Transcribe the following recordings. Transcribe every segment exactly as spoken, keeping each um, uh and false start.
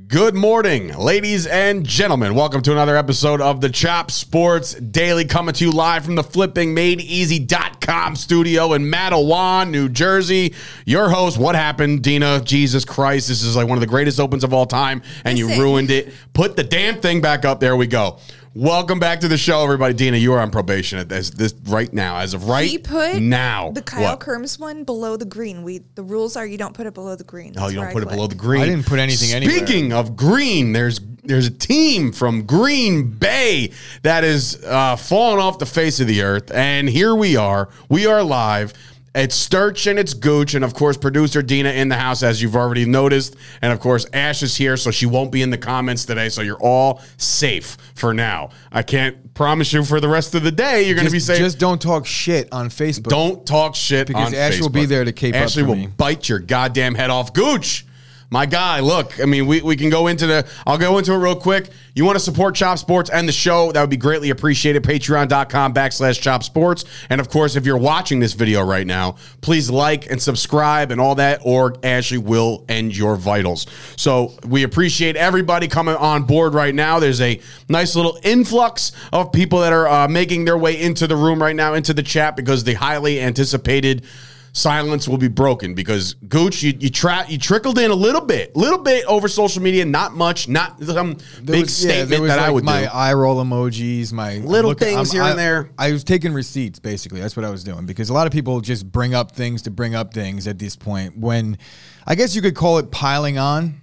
Good morning, ladies and gentlemen. Welcome to another episode of the Chop Sports Daily, coming to you live from the flipping made easy dot com studio in Matawan, New Jersey. Your host, what happened, Dina? Jesus Christ, this is like one of the greatest opens of all time, and Listen. you ruined it. Put the damn thing back up. There we go. Welcome back to the show, everybody. Dina, you are on probation at this, this right now. As of right he put now. The Kyle what? Kerms one below the green. We the rules are you don't put it below the green. That's oh, you don't put I it below the green. I didn't put anything anywhere. Speaking of green, there's there's a team from Green Bay that is uh, falling off the face of the earth, and here we are. We are live. It's Sturch and it's Gooch, and of course, producer Dina in the house, as you've already noticed. And of course, Ash is here, so she won't be in the comments today, so you're all safe for now. I can't promise you for the rest of the day you're going to be safe. Just don't talk shit on Facebook. Don't talk shit because on Ash Facebook. will be there to cape Ashley up for will me. bite your goddamn head off. Gooch, my guy, look, I mean, we, we can go into the, I'll go into it real quick. You want to support Chop Sports and the show, that would be greatly appreciated. Patreon.com backslash Chop Sports. And of course, if you're watching this video right now, please like and subscribe and all that, or Ashley will end your vitals. So we appreciate everybody coming on board right now. There's a nice little influx of people that are uh, making their way into the room right now, into the chat, because the highly anticipated silence will be broken, because Gooch, you you, tra- you trickled in a little bit, little bit over social media, not much, not some There big was, statement yeah, there was that like I would my do. eye roll emojis, my Little look, things I'm- here I, and there. I was taking receipts, basically. That's what I was doing, because a lot of people just bring up things to bring up things at this point. When I guess you could call it piling on.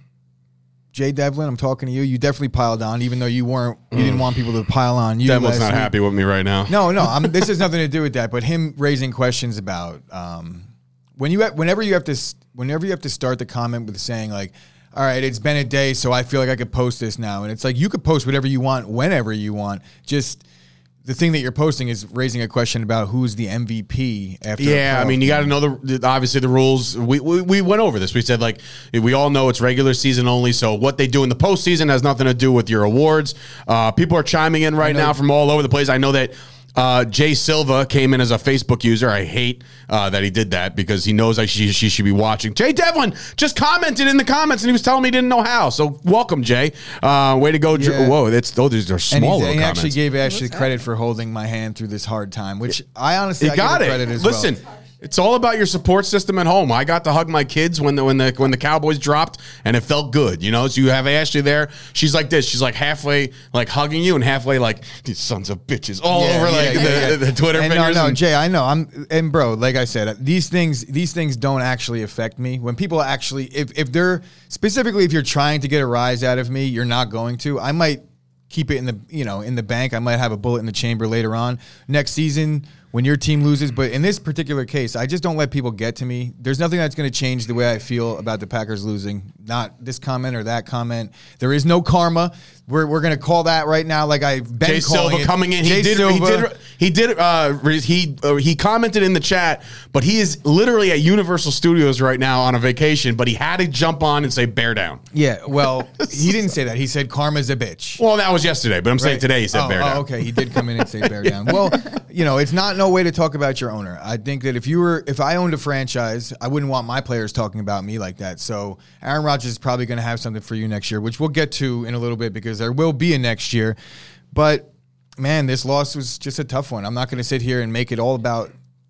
Jay Devlin, I'm talking to you. You definitely piled on, even though you weren't. You didn't want people to pile on you. Devlin's last not week. happy with me right now. No, no. I'm, this has nothing to do with that. But him raising questions about um, when you, whenever you have to, whenever you have to start the comment with saying like, "All right, it's been a day, so I feel like I could post this now," and it's like you could post whatever you want, whenever you want. Just the thing that you're posting is raising a question about who's the M V P after. Yeah, I mean, you got to know the, the obviously the rules. We, we we went over this. We said, like, we all know it's regular season only, so what they do in the postseason has nothing to do with your awards. Uh, people are chiming in right now from all over the place. I know that uh, Jay Silva came in as a Facebook user. I hate uh, that he did that, because he knows I she, she should be watching. Jay Devlin just commented in the comments, and he was telling me he didn't know how. So welcome, Jay. Uh, way to go. Yeah. Whoa, that's, those are small And little he comments. actually gave Ashley credit for holding my hand through this hard time, which I honestly You I got give it. her credit as Listen, well. it's all about your support system at home. I got to hug my kids when the when the when the Cowboys dropped, and it felt good. You know, so you have Ashley there. She's like this. She's like halfway like hugging you, and halfway like these sons of bitches all Yeah, over yeah, like yeah, the, yeah. the, the Twitter and fingers. No, no, and- Jay, I know. I'm and bro, like I said, these things these things don't actually affect me. When people actually, if if they're specifically, if you're trying to get a rise out of me, you're not going to. I might keep it in the you know in the bank. I might have a bullet in the chamber later on next season when your team loses. But in this particular case, I just don't let people get to me. There's nothing that's going to change the way I feel about the Packers losing. Not this comment or that comment. There is no karma. We're we're going to call that right now. Like I've been Jay calling Silva it. coming in. Jay he did. Silva, He did. He did. Uh, he uh, he commented in the chat, but he is literally at Universal Studios right now on a vacation. But he had to jump on and say "bear down." Yeah, well, he didn't say that. He said karma's a bitch. Well, that was yesterday, but I'm saying Right. today he said oh, "bear oh, down." okay, he did come in and say bear down. Well, you know, it's not no way to talk about your owner. I think that if you were, if I owned a franchise, I wouldn't want my players talking about me like that. So Aaron Rodgers is probably going to have something for you next year, which we'll get to in a little bit, because there will be a next year. But man, this loss was just a tough one. I'm not going to sit here and make it all about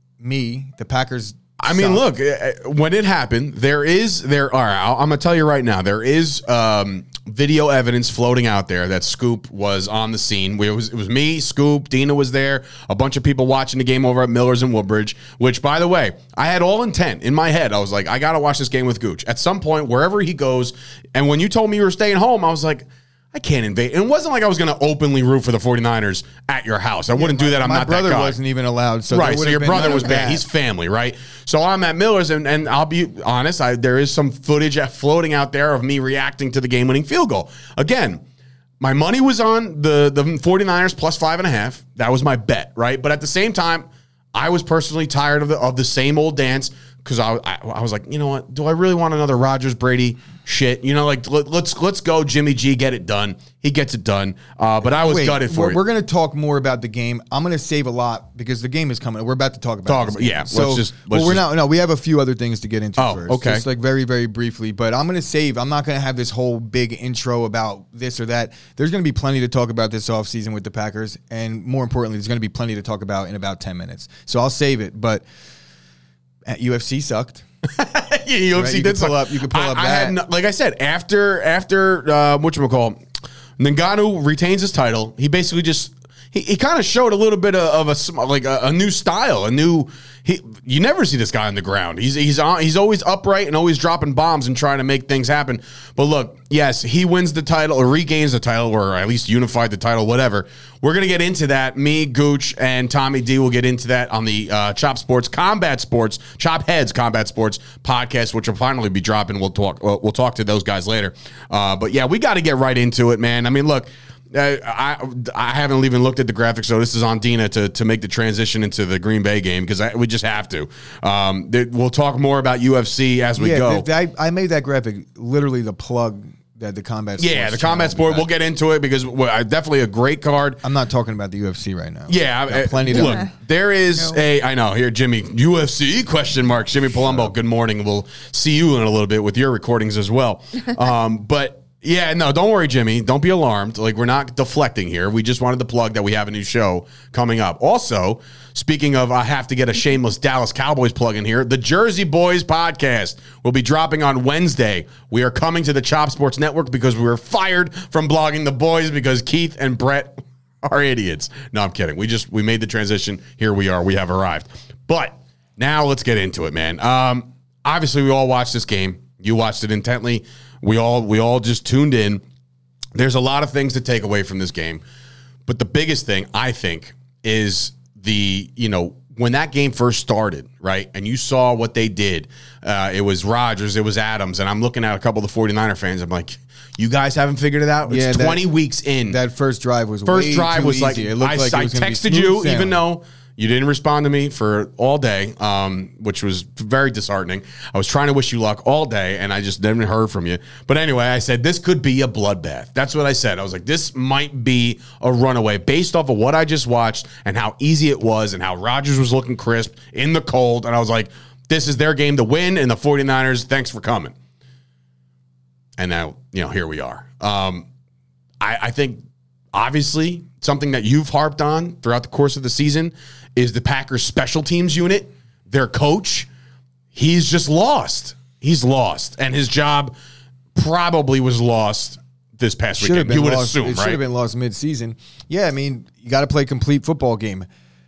me. The Packers. I mean, suck. look, uh, when it happened, there is there are. I'm gonna tell you right now, there is um, video evidence floating out there that Scoop was on the scene. We, it was it was me, Scoop, Dina was there, a bunch of people watching the game over at Millers and Woodbridge. Which, by the way, I had all intent in my head. I was like, I gotta watch this game with Gooch at some point, wherever he goes. And when you told me you were staying home, I was like, I can't invade. And it wasn't like I was going to openly root for the 49ers at your house. I wouldn't my, do that. I'm my not brother that guy. wasn't even allowed. So right. there So would've your been brother none was of bad. that. He's family, right? So I'm at Miller's, and, and I'll be honest, I, there is some footage floating out there of me reacting to the game-winning field goal. Again, my money was on the, the 49ers plus five and a half. That was my bet, right? But at the same time, I was personally tired of the of the same old dance, because I, I I was like, you know what? Do I really want another Rodgers Brady shit. You know, like let, let's let's go, Jimmy G, get it done. He gets it done. Uh, but I was Wait, gutted for we're, it. We're going to talk more about the game. I'm going to save a lot because the game is coming. We're about to talk about Talk this about- game. yeah, let's So, just- let's well, we're just- not. No, we have a few other things to get into Oh, first. okay. Just like very, very briefly. But I'm going to save. I'm not going to have this whole big intro about this or that. There's going to be plenty to talk about this offseason with the Packers, and more importantly, there's going to be plenty to talk about in about ten minutes. So I'll save it. But at U F C sucked. Yeah, U F C Right, you did could pull suck. up- you could pull I, up I had that. no- like I said, after after uh, whatchamacallit, Ngannou retains his title. He basically just he, he kind of showed a little bit of, of a sm- like a, a new style, a new. He, you never see this guy on the ground. He's he's on, he's always upright and always dropping bombs and trying to make things happen. But look, yes, he wins the title or regains the title, or at least unified the title, whatever. We're gonna get into that. Me, Gooch, and Tommy D will get into that on the uh, Chop Sports Combat Sports Chop Heads Combat Sports podcast, which will finally be dropping. We'll talk. We'll, we'll talk to those guys later. Uh, but yeah, we got to get right into it, man. I mean, look. Uh, I I haven't even looked at the graphics, so this is on Dina to, to make the transition into the Green Bay game because we just have to. Um, th- we'll talk more about U F C as we yeah, go. th- th- I, I made that graphic literally the plug that the combat. yeah, Sports the combat channel sport. got. We'll get into it because well, uh, definitely a great card. I'm not talking about the U F C right now. Yeah, Got I- plenty to look, there is No. a. I know here, Jimmy U F C question mark. Jimmy Palumbo. Good morning. We'll see you in a little bit with your recordings as well. Um, but. Yeah, no, don't worry, Jimmy. Don't be alarmed. Like, we're not deflecting here. We just wanted to plug that we have a new show coming up. Also, speaking of, I have to get a shameless Dallas Cowboys plug in here. The Jersey Boys podcast will be dropping on Wednesday. We are coming to the Chop Sports Network because we were fired from blogging the boys because Keith and Brett are idiots. No, I'm kidding. We just, we made the transition. Here we are. We have arrived. But now let's get into it, man. Um, obviously, we all watched this game. You watched it intently. We all we all just tuned in. There's a lot of things to take away from this game. But the biggest thing, I think, is the, you know, when that game first started, right, and you saw what they did, uh, it was Rodgers, it was Adams, and I'm looking at a couple of the 49er fans. I'm like, you guys haven't figured it out? It's Yeah, that- twenty weeks in. That first drive was First way drive too was like, easy. It looked I, like it I was gonna be texted smooth you, sailing. even though you didn't respond to me for all day, um, which was very disheartening. I was trying to wish you luck all day, and I just never heard from you. But anyway, I said, this could be a bloodbath. That's what I said. I was like, this might be a runaway based off of what I just watched and how easy it was and how Rodgers was looking crisp in the cold. And I was like, this is their game to win, and the 49ers, thanks for coming. And now, you know, here we are. Um, I, I think, obviously, something that you've harped on throughout the course of the season is the Packers special teams unit, their coach. He's just lost. He's lost. And his job probably was lost this past Should have weekend. been You would lost, assume, it should right? have been lost mid-season. Yeah, I mean, you got to play complete football game.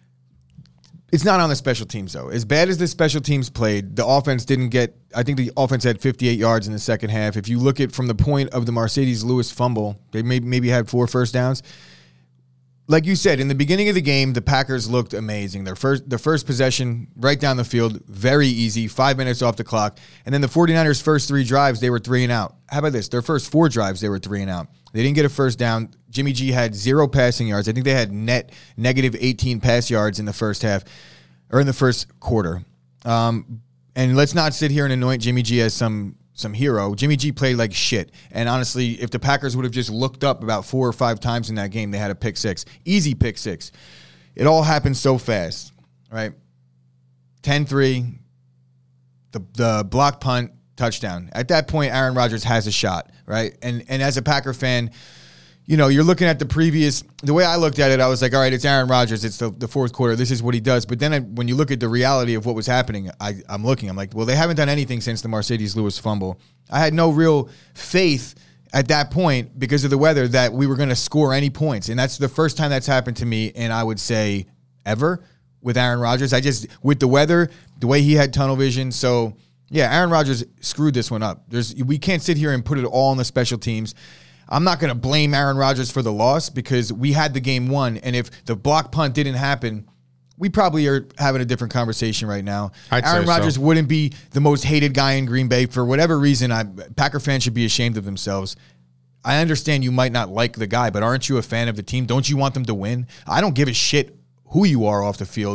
It's not on the special teams, though. As bad as the special teams played, the offense didn't get – I think the offense had fifty-eight yards in the second half. If you look at from the point of the Mercedes Lewis fumble, they maybe, maybe had four first downs. Like you said, in the beginning of the game, the Packers looked amazing. Their first their first possession, right down the field, very easy, five minutes off the clock. And then the 49ers' first three drives, they were three and out. How about this? Their first four drives, they were three and out. They didn't get a first down. Jimmy G had zero passing yards. I think they had net negative eighteen pass yards in the first half, or in the first quarter. Um, and let's not sit here and anoint Jimmy G as some some hero. Jimmy G played like shit. And honestly, if the Packers would have just looked up about four or five times in that game, they had a pick six. Easy pick six. It all happened so fast, right? ten three, the the block punt, touchdown. At that point, Aaron Rodgers has a shot, right? And and as a Packer fan, you know, you're looking at the previous, the way I looked at it, I was like, all right, it's Aaron Rodgers. It's the, the fourth quarter. This is what he does. But then I, when you look at the reality of what was happening, I, I'm looking, I'm like, well, they haven't done anything since the Mercedes Lewis fumble. I had no real faith at that point because of the weather that we were going to score any points. And that's the first time that's happened to me. And I would say ever with Aaron Rodgers. I just, with the weather, the way he had tunnel vision. So yeah, Aaron Rodgers screwed this one up. There's, we can't sit here and put it all on the special teams. I'm not going to blame Aaron Rodgers for the loss because we had the game won. And if the block punt didn't happen, we probably are having a different conversation right now. I'd Aaron say so. Rodgers wouldn't be the most hated guy in Green Bay. For whatever reason, I, Packer fans should be ashamed of themselves. I understand you might not like the guy, but aren't you a fan of the team? Don't you want them to win? I don't give a shit who you are off the field.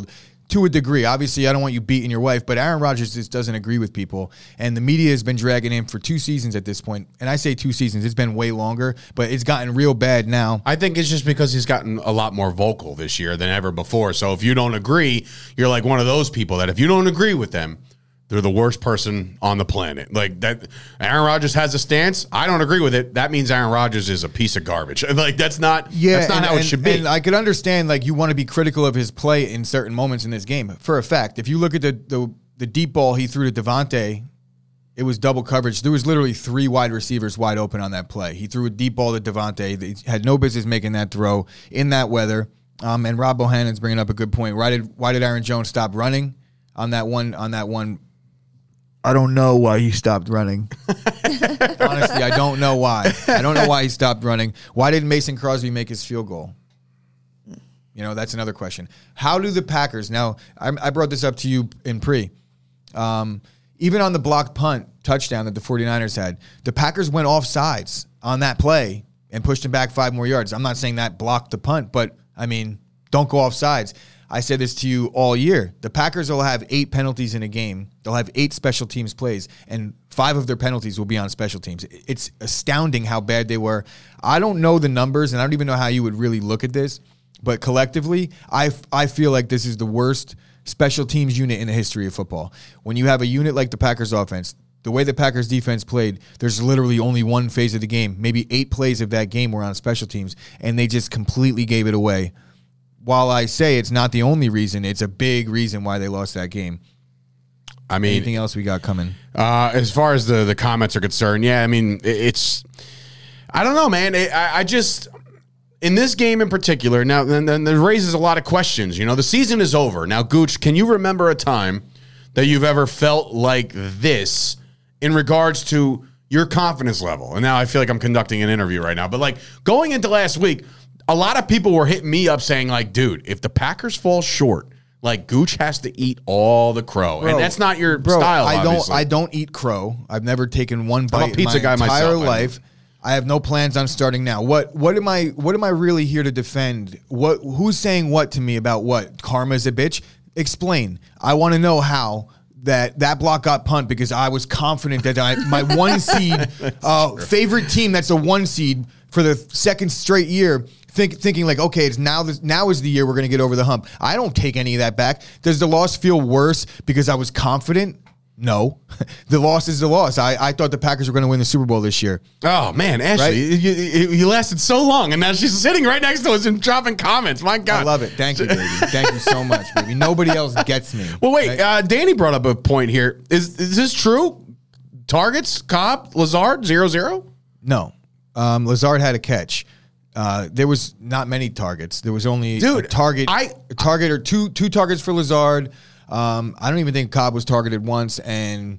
to a degree. Obviously, I don't want you beating your wife, but Aaron Rodgers just doesn't agree with people. And the media has been dragging him for two seasons at this point. And I say two seasons. It's been way longer, but it's gotten real bad now. I think it's just because he's gotten a lot more vocal this year than ever before. So if you don't agree, you're like one of those people that if you don't agree with them, they're the worst person on the planet. Like that, Aaron Rodgers has a stance. I don't agree with it. That means Aaron Rodgers is a piece of garbage. Like that's not. Yeah, that's not and, how it and, should be. And I could understand like you want to be critical of his play in certain moments in this game. For a fact, if you look at the the, the deep ball he threw to Devontae, it was double coverage. There was literally three wide receivers wide open on that play. He threw a deep ball to Devontae. He had no business making that throw in that weather. Um, and Rob Bohannon's bringing up a good point. Why did why did Aaron Jones stop running on that one on that one? I don't know why he stopped running. Honestly, I don't know why. I don't know why he stopped running. Why didn't Mason Crosby make his field goal? You know, that's another question. How do the Packers, now, I, I brought this up to you in pre. Um, even on the blocked punt touchdown that the 49ers had, the Packers went off sides on that play and pushed him back five more yards. I'm not saying that blocked the punt, but, I mean, don't go off sides. I said this to you all year. The Packers will have eight penalties in a game. They'll have eight special teams plays, and five of their penalties will be on special teams. It's astounding how bad they were. I don't know the numbers, and I don't even know how you would really look at this, but collectively, I, I feel like this is the worst special teams unit in the history of football. When you have a unit like the Packers offense, the way the Packers defense played, there's literally only one phase of the game. Maybe eight plays of that game were on special teams, and they just completely gave it away. While I say it's not the only reason, it's a big reason why they lost that game. I mean, anything else we got coming? Uh, as far as the, the comments are concerned, yeah, I mean, it, it's, I don't know, man. It, I, I just, in this game in particular, now, then, then it raises a lot of questions. You know, the season is over. Now, Gooch, can you remember a time that you've ever felt like this in regards to your confidence level? And now I feel like I'm conducting an interview right now, but like going into last week, a lot of people were hitting me up saying, like, dude, if the Packers fall short, like, Gooch has to eat all the crow. Bro, and that's not your bro, style, I obviously. don't I don't eat crow. I've never taken one bite I'm a pizza in my guy entire myself, life. I have no plans on starting now. What what am I what am I really here to defend? What who's saying what to me about what? Karma's a bitch? Explain. I want to know how that that block got punt because I was confident that I, my one seed uh, favorite team that's a one seed for the second straight year, think, thinking like, okay, it's now this, now is the year we're going to get over the hump. I don't take any of that back. Does the loss feel worse because I was confident? No. The loss is the loss. I, I thought the Packers were going to win the Super Bowl this year. Oh, man, Ashley, Right? you, you, you lasted so long, and now she's sitting right next to us and dropping comments. My God. I love it. Thank you, baby. Thank you so much, baby. Nobody else gets me. Well, wait, right? uh, Danny brought up a point here. Is, is this true? Targets, Cobb, Lazard, zero zero? No. Um, Lazard had a catch. Uh, there was not many targets. There was only Dude, a target, I- a target or two two targets for Lazard. Um, I don't even think Cobb was targeted once, and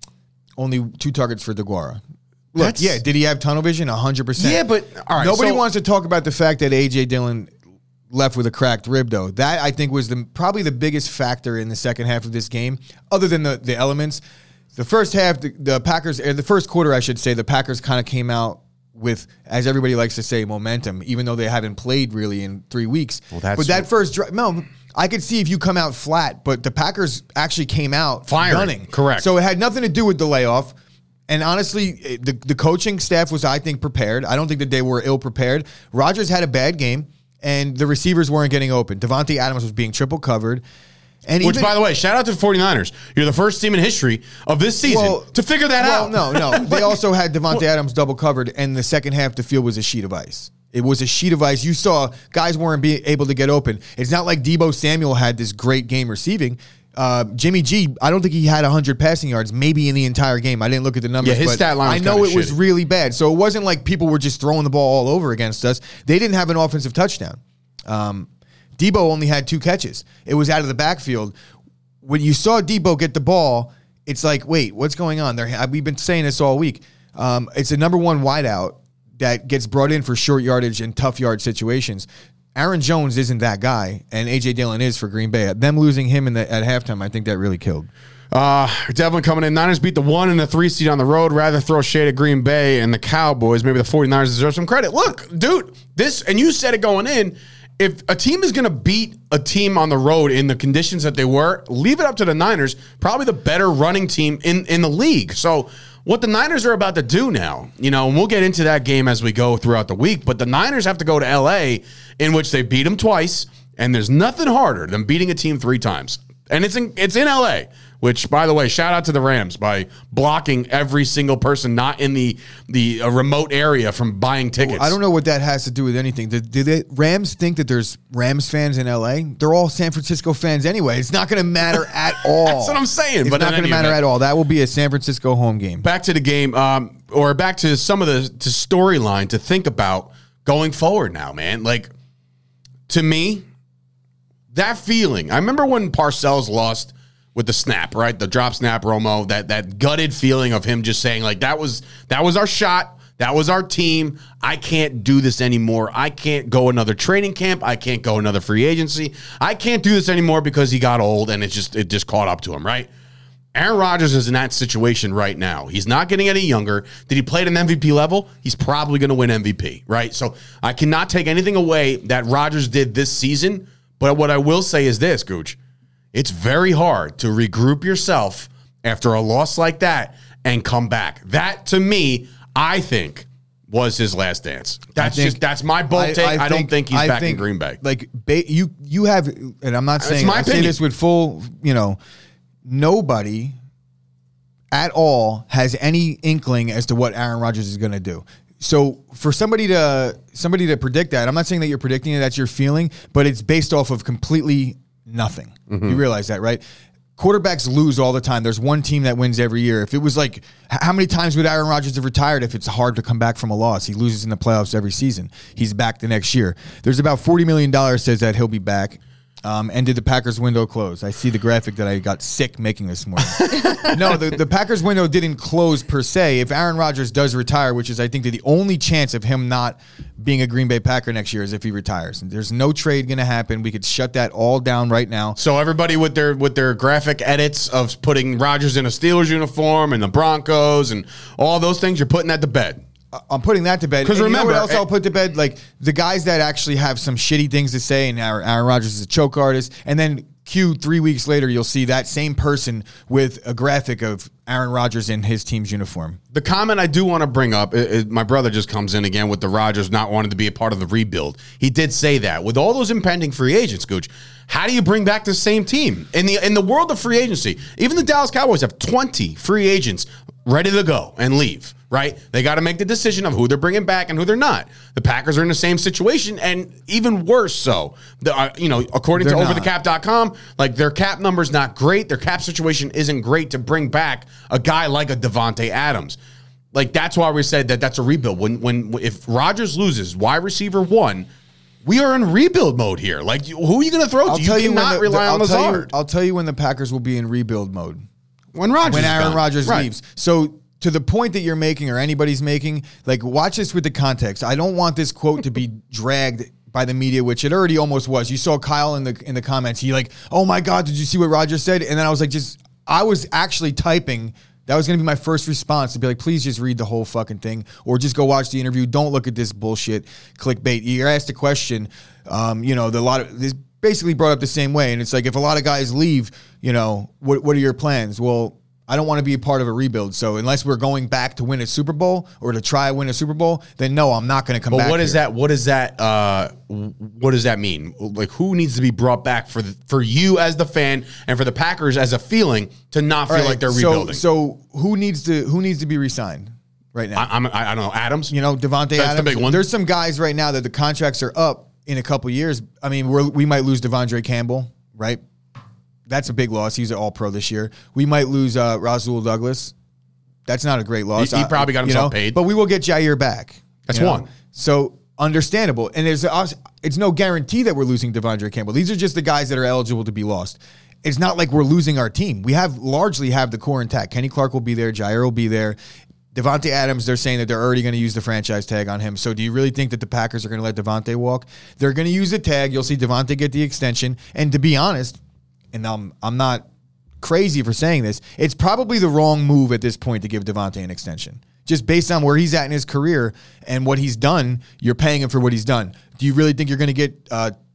only two targets for DeGuara. Look, That's- yeah, did he have tunnel vision? one hundred percent. Yeah, but all right, Nobody so- wants to talk about the fact that A J Dillon left with a cracked rib, though. That, I think, was the probably the biggest factor in the second half of this game, other than the, the elements. The first half, the, the Packers, or the first quarter, I should say, the Packers kind of came out with, as everybody likes to say, momentum, even though they haven't played really in three weeks. Well, that's but that what- first drive, no, I could see if you come out flat, but the Packers actually came out Firing, gunning. correct. So it had nothing to do with the layoff. And honestly, the, the coaching staff was, I think, prepared. I don't think that they were ill-prepared. Rodgers had a bad game, and the receivers weren't getting open. Devontae Adams was being triple covered. And Which, even, by the way, shout out to the 49ers. You're the first team in history of this season Well, to figure that well, out. no, no. They also had Devontae Adams double covered, and the second half, the field was a sheet of ice. It was a sheet of ice. You saw guys weren't being able to get open. It's not like Deebo Samuel had this great game receiving. Uh, Jimmy G, I don't think he had one hundred passing yards, maybe in the entire game. I didn't look at the numbers. Yeah, his but stat line was I know kinda it was shitty. really bad. So it wasn't like people were just throwing the ball all over against us. They didn't have an offensive touchdown. Um, Deebo only had two catches. It was out of the backfield. When you saw Deebo get the ball, it's like, wait, what's going on there? We've been saying this all week. Um, it's a number one wideout that gets brought in for short yardage and tough yard situations. Aaron Jones isn't that guy, and A J Dillon is for Green Bay. Them losing him in the, at halftime, I think that really killed. Uh, Devlin coming in. Niners beat the one and the three seed on the road. Rather throw shade at Green Bay and the Cowboys. Maybe the 49ers deserve some credit. Look, dude, this, and you said it going in, if a team is going to beat a team on the road in the conditions that they were, leave it up to the Niners, probably the better running team in, in the league. So what the Niners are about to do now, you know, and we'll get into that game as we go throughout the week, but the Niners have to go to L A, in which they beat them twice, and there's nothing harder than beating a team three times. And it's in, it's in L A, which, by the way, shout out to the Rams by blocking every single person not in the the uh, remote area from buying tickets. I don't know what that has to do with anything. Do, do the Rams think that there's Rams fans in L A? They're all San Francisco fans anyway. It's not going to matter at all. That's what I'm saying. It's but not going to matter at all. That will be a San Francisco home game. Back to the game, um, or back to some of the to storyline to think about going forward now, man. Like, to me, that feeling, I remember when Parcells lost with the snap, right? The drop snap, Romo, that that gutted feeling of him just saying, like, that was that was our shot. That was our team. I can't do this anymore. I can't go another training camp. I can't go another free agency. I can't do this anymore because he got old and it just it just caught up to him, right? Aaron Rodgers is in that situation right now. He's not getting any younger. Did he play at an M V P level? He's probably going to win M V P, right? So I cannot take anything away that Rodgers did this season, but what I will say is this, Gooch. It's very hard to regroup yourself after a loss like that and come back. That, to me, I think, was his last dance. That's think, just that's my bold I, take. I, I don't think he's I back think, in Green Bay. Like ba- you, you have, and I'm not saying my I say opinion. this with full, you know, nobody at all has any inkling as to what Aaron Rodgers is going to do. So for somebody to somebody to predict that, I'm not saying that you're predicting it, that's your feeling, but it's based off of completely nothing. Mm-hmm. You realize that, right? Quarterbacks lose all the time. There's one team that wins every year. If it was like, how many times would Aaron Rodgers have retired if it's hard to come back from a loss? He loses in the playoffs every season. He's back the next year. There's about forty million dollars says that he'll be back. Um, and did the Packers window close? I see the graphic that I got sick making this morning. No, the, the Packers window didn't close per se. If Aaron Rodgers does retire, which is I think that the only chance of him not being a Green Bay Packer next year is if he retires. And there's no trade going to happen. We could shut that all down right now. So everybody with their with their graphic edits of putting Rodgers in a Steelers uniform and the Broncos and all those things, you're putting that to bed. I'm putting that to bed. Because remember, you know what else I'll put to bed? Like the guys that actually have some shitty things to say, and Aaron, Aaron Rodgers is a choke artist, and then Q three weeks later, you'll see that same person with a graphic of Aaron Rodgers in his team's uniform. The comment I do want to bring up, is, is my brother just comes in again with the Rodgers not wanting to be a part of the rebuild. He did say that. With all those impending free agents, Gooch, how do you bring back the same team? In the in the world of free agency, even the Dallas Cowboys have twenty free agents ready to go and leave, right? They got to make the decision of who they're bringing back and who they're not. The Packers are in the same situation, and even worse so. The, uh, you know, according They're to not. over the cap dot com, like their cap number's not great. Their cap situation isn't great to bring back a guy like a Devontae Adams. Like, that's why we said that that's a rebuild. When when if Rodgers loses wide receiver one, we are in rebuild mode here. Like, you- who are you going to throw I'll to? tell You you when cannot the, rely the, on I'll tell you, Lazard. I'll tell you when the Packers will be in rebuild mode. When Rodgers When is Aaron gone. Rodgers Right. leaves. So to the point that you're making or anybody's making, like watch this with the context. I don't want this quote to be dragged by the media, which it already almost was. You saw Kyle in the in the comments. He like, oh my God, did you see what Rodgers said? And then I was like, just I was actually typing. That was going to be my first response to be like, please just read the whole fucking thing or just go watch the interview. Don't look at this bullshit clickbait. You're asked a question. Um, you know, the lot of this basically brought up the same way. And it's like, if a lot of guys leave, you know, what what are your plans? Well, I don't want to be a part of a rebuild. So unless we're going back to win a Super Bowl or to try win a Super Bowl, then no, I'm not going to come But back. what is here. that? What is that? Uh, what does that mean? Like, who needs to be brought back for the, for you as the fan and for the Packers as a feeling to not feel All right, like they're so, rebuilding? So who needs to who needs to be re-signed right now? I, I'm, I, I don't know. Adams. You know, Devontae That's Adams. the big one. There's some guys right now that the contracts are up in a couple years. I mean, we're, we might lose Devondre Campbell, right? That's a big loss. He's an all-pro this year. We might lose uh, Rasul Douglas. That's not a great loss. He- he probably got you himself know, paid. But we will get Jair back. That's you know? one. So understandable. And there's it's no guarantee that we're losing Devondre Campbell. These are just the guys that are eligible to be lost. It's not like we're losing our team. We have largely have the core intact. Kenny Clark will be there. Jair will be there. Devontae Adams, they're saying that they're already going to use the franchise tag on him. So do you really think that the Packers are going to let Devontae walk? They're going to use the tag. You'll see Devontae get the extension. And to be honest, and I'm, I'm not crazy for saying this, it's probably the wrong move at this point to give Devontae an extension. Just based on where he's at in his career and what he's done, you're paying him for what he's done. Do you really think you're going to get uh,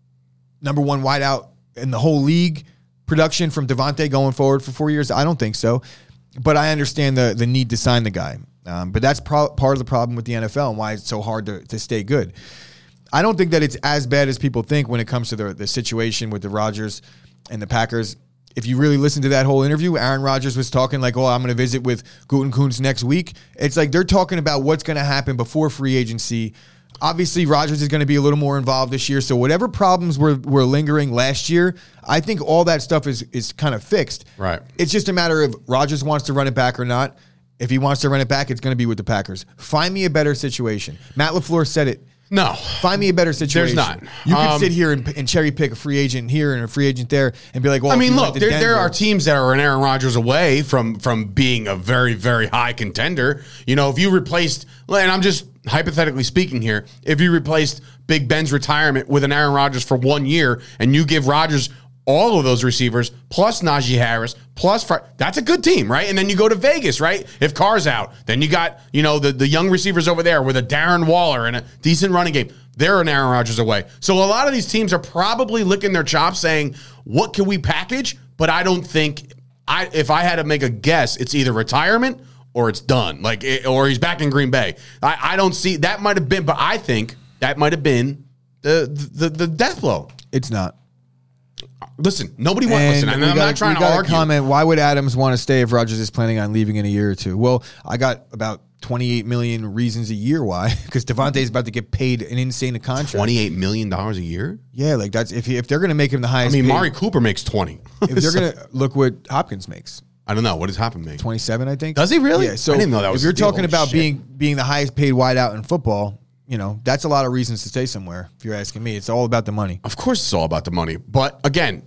number one wideout in the whole league production from Devontae going forward for four years? I don't think so. But I understand the the need to sign the guy. Um, but that's pro- part of the problem with the N F L and why it's so hard to, to stay good. I don't think that it's as bad as people think when it comes to the, the situation with the Rodgers and the Packers. If you really listen to that whole interview, Aaron Rodgers was talking like, oh, I'm going to visit with Gutekunst next week. It's like they're talking about what's going to happen before free agency. Obviously, Rodgers is going to be a little more involved this year. So whatever problems were, were lingering last year, I think all that stuff is is kind of fixed. Right. It's just a matter of Rodgers wants to run it back or not. If he wants to run it back, it's going to be with the Packers. Find me a better situation. Matt LaFleur said it. No. Find me a better situation. There's not. You can Um, sit here and, and cherry pick a free agent here and a free agent there and be like, well, I if mean, you look, went to there, there Denver- are teams that are an Aaron Rodgers away from from being a very, very high contender. You know, if you replaced, and I'm just hypothetically speaking here, if you replaced Big Ben's retirement with an Aaron Rodgers for one year and you give Rodgers all of those receivers, plus Najee Harris, plus Fre- that's a good team, right? And then you go to Vegas, right? If Carr's out, then you got, you know, the, the young receivers over there with a Darren Waller and a decent running game. They're an Aaron Rodgers away. So a lot of these teams are probably licking their chops saying, what can we package? But I don't think, I if I had to make a guess, it's either retirement or it's done. Like, it, or he's back in Green Bay. I, I don't see, that might have been, but I think that might have been the, the, the death blow. It's not. Listen, nobody wants. Listen, and we I'm got, not trying we to got argue. A comment. Why would Adams want to stay if Rodgers is planning on leaving in a year or two? Well, I got about twenty-eight million reasons a year why, because Devontae is about to get paid an insane contract. twenty-eight million dollars a year? Yeah, like that's if he, if they're going to make him the I highest. mean, paid, Mari Cooper makes twenty. if they're going to look what Hopkins makes. I don't know. What does Hopkins make? twenty-seven, I think. Does he really? Yeah. So I didn't know that was if you're the deal. talking Holy about shit. being being the highest paid wideout in football, you know, that's a lot of reasons to stay somewhere. If you're asking me, it's all about the money. Of course, it's all about the money. But again,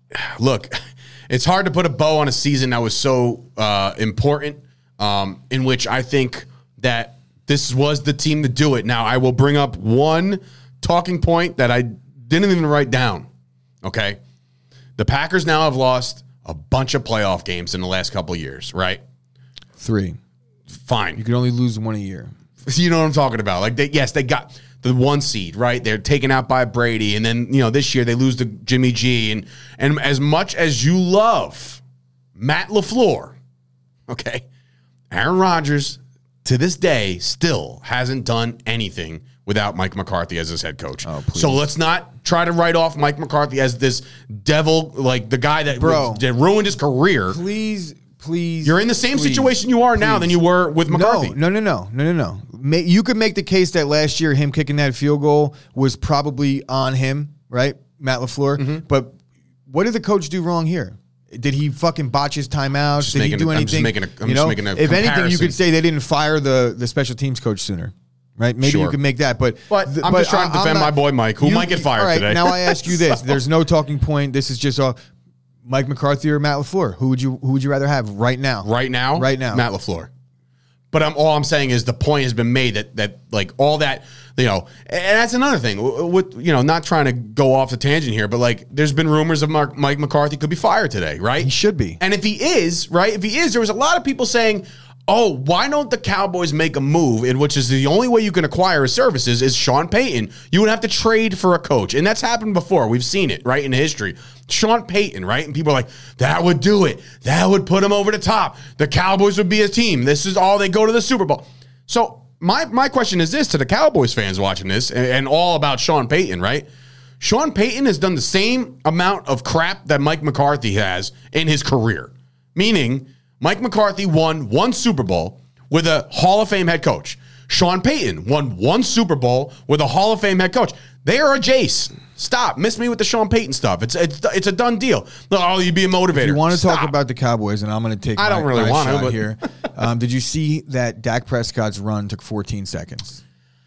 look, it's hard to put a bow on a season that was so uh, important, um, in which I think that this was the team to do it. Now, I will bring up one talking point that I didn't even write down. Okay. The Packers now have lost a bunch of playoff games in the last couple of years, right? Three. Fine. You can only lose one a year. You know what I'm talking about? Like, they, yes, they got the one seed, right? They're taken out by Brady, and then you know this year they lose to Jimmy G. And and as much as you love Matt LaFleur, okay, Aaron Rodgers to this day still hasn't done anything without Mike McCarthy as his head coach. Oh, please. So let's not try to write off Mike McCarthy as this devil, like the guy that, Bro. that ruined his career. Please, please. You're in the same please, situation you are now please. than you were with McCarthy. No, no, no, no, no, no, no. Ma- You could make the case that last year him kicking that field goal was probably on him, right, Matt LaFleur? Mm-hmm. But what did the coach do wrong here? Did he fucking botch his timeouts? Just Did he making do a- I'm just anything? making a- I'm you just know, making a if anything, you comparison. could say they didn't fire the the special teams coach sooner. Right? Maybe Sure. you can make that, but But I'm just trying to I- I'm defend my boy Mike, who you- might get fired all right, today. Now I ask you this: So- there's no talking point. This is just a Mike McCarthy or Matt LaFleur. Who would you Who would you rather have right now? Right now? Right now. Matt LaFleur. But I'm, all I'm saying is the point has been made that, that like, all that, you know, and that's another thing. With, you know, not trying to go off the tangent here, but, like, there's been rumors of Mark, Mike McCarthy could be fired today, right? He should be. And if he is, right, if he is, there was a lot of people saying, oh, why don't the Cowboys make a move in which is the only way you can acquire his services is Sean Payton. You would have to trade for a coach. And that's happened before. We've seen it, right, in history. Sean Payton, right? And people are like, that would do it. That would put him over the top. The Cowboys would be a team. This is all they go to the Super Bowl. So my, my question is this to the Cowboys fans watching this and, and all about Sean Payton, right? Sean Payton has done the same amount of crap that Mike McCarthy has in his career. Meaning, Mike McCarthy won one Super Bowl with a Hall of Fame head coach. Sean Payton won one Super Bowl with a Hall of Fame head coach. They are a Jace. Stop. Miss me with the Sean Payton stuff. It's it's, it's a done deal. Oh, you be a motivator. If you want to Stop. talk about the Cowboys, and I'm going to take I my, don't really my want to, shot but- here. Um, did you see that Dak Prescott's run took fourteen seconds?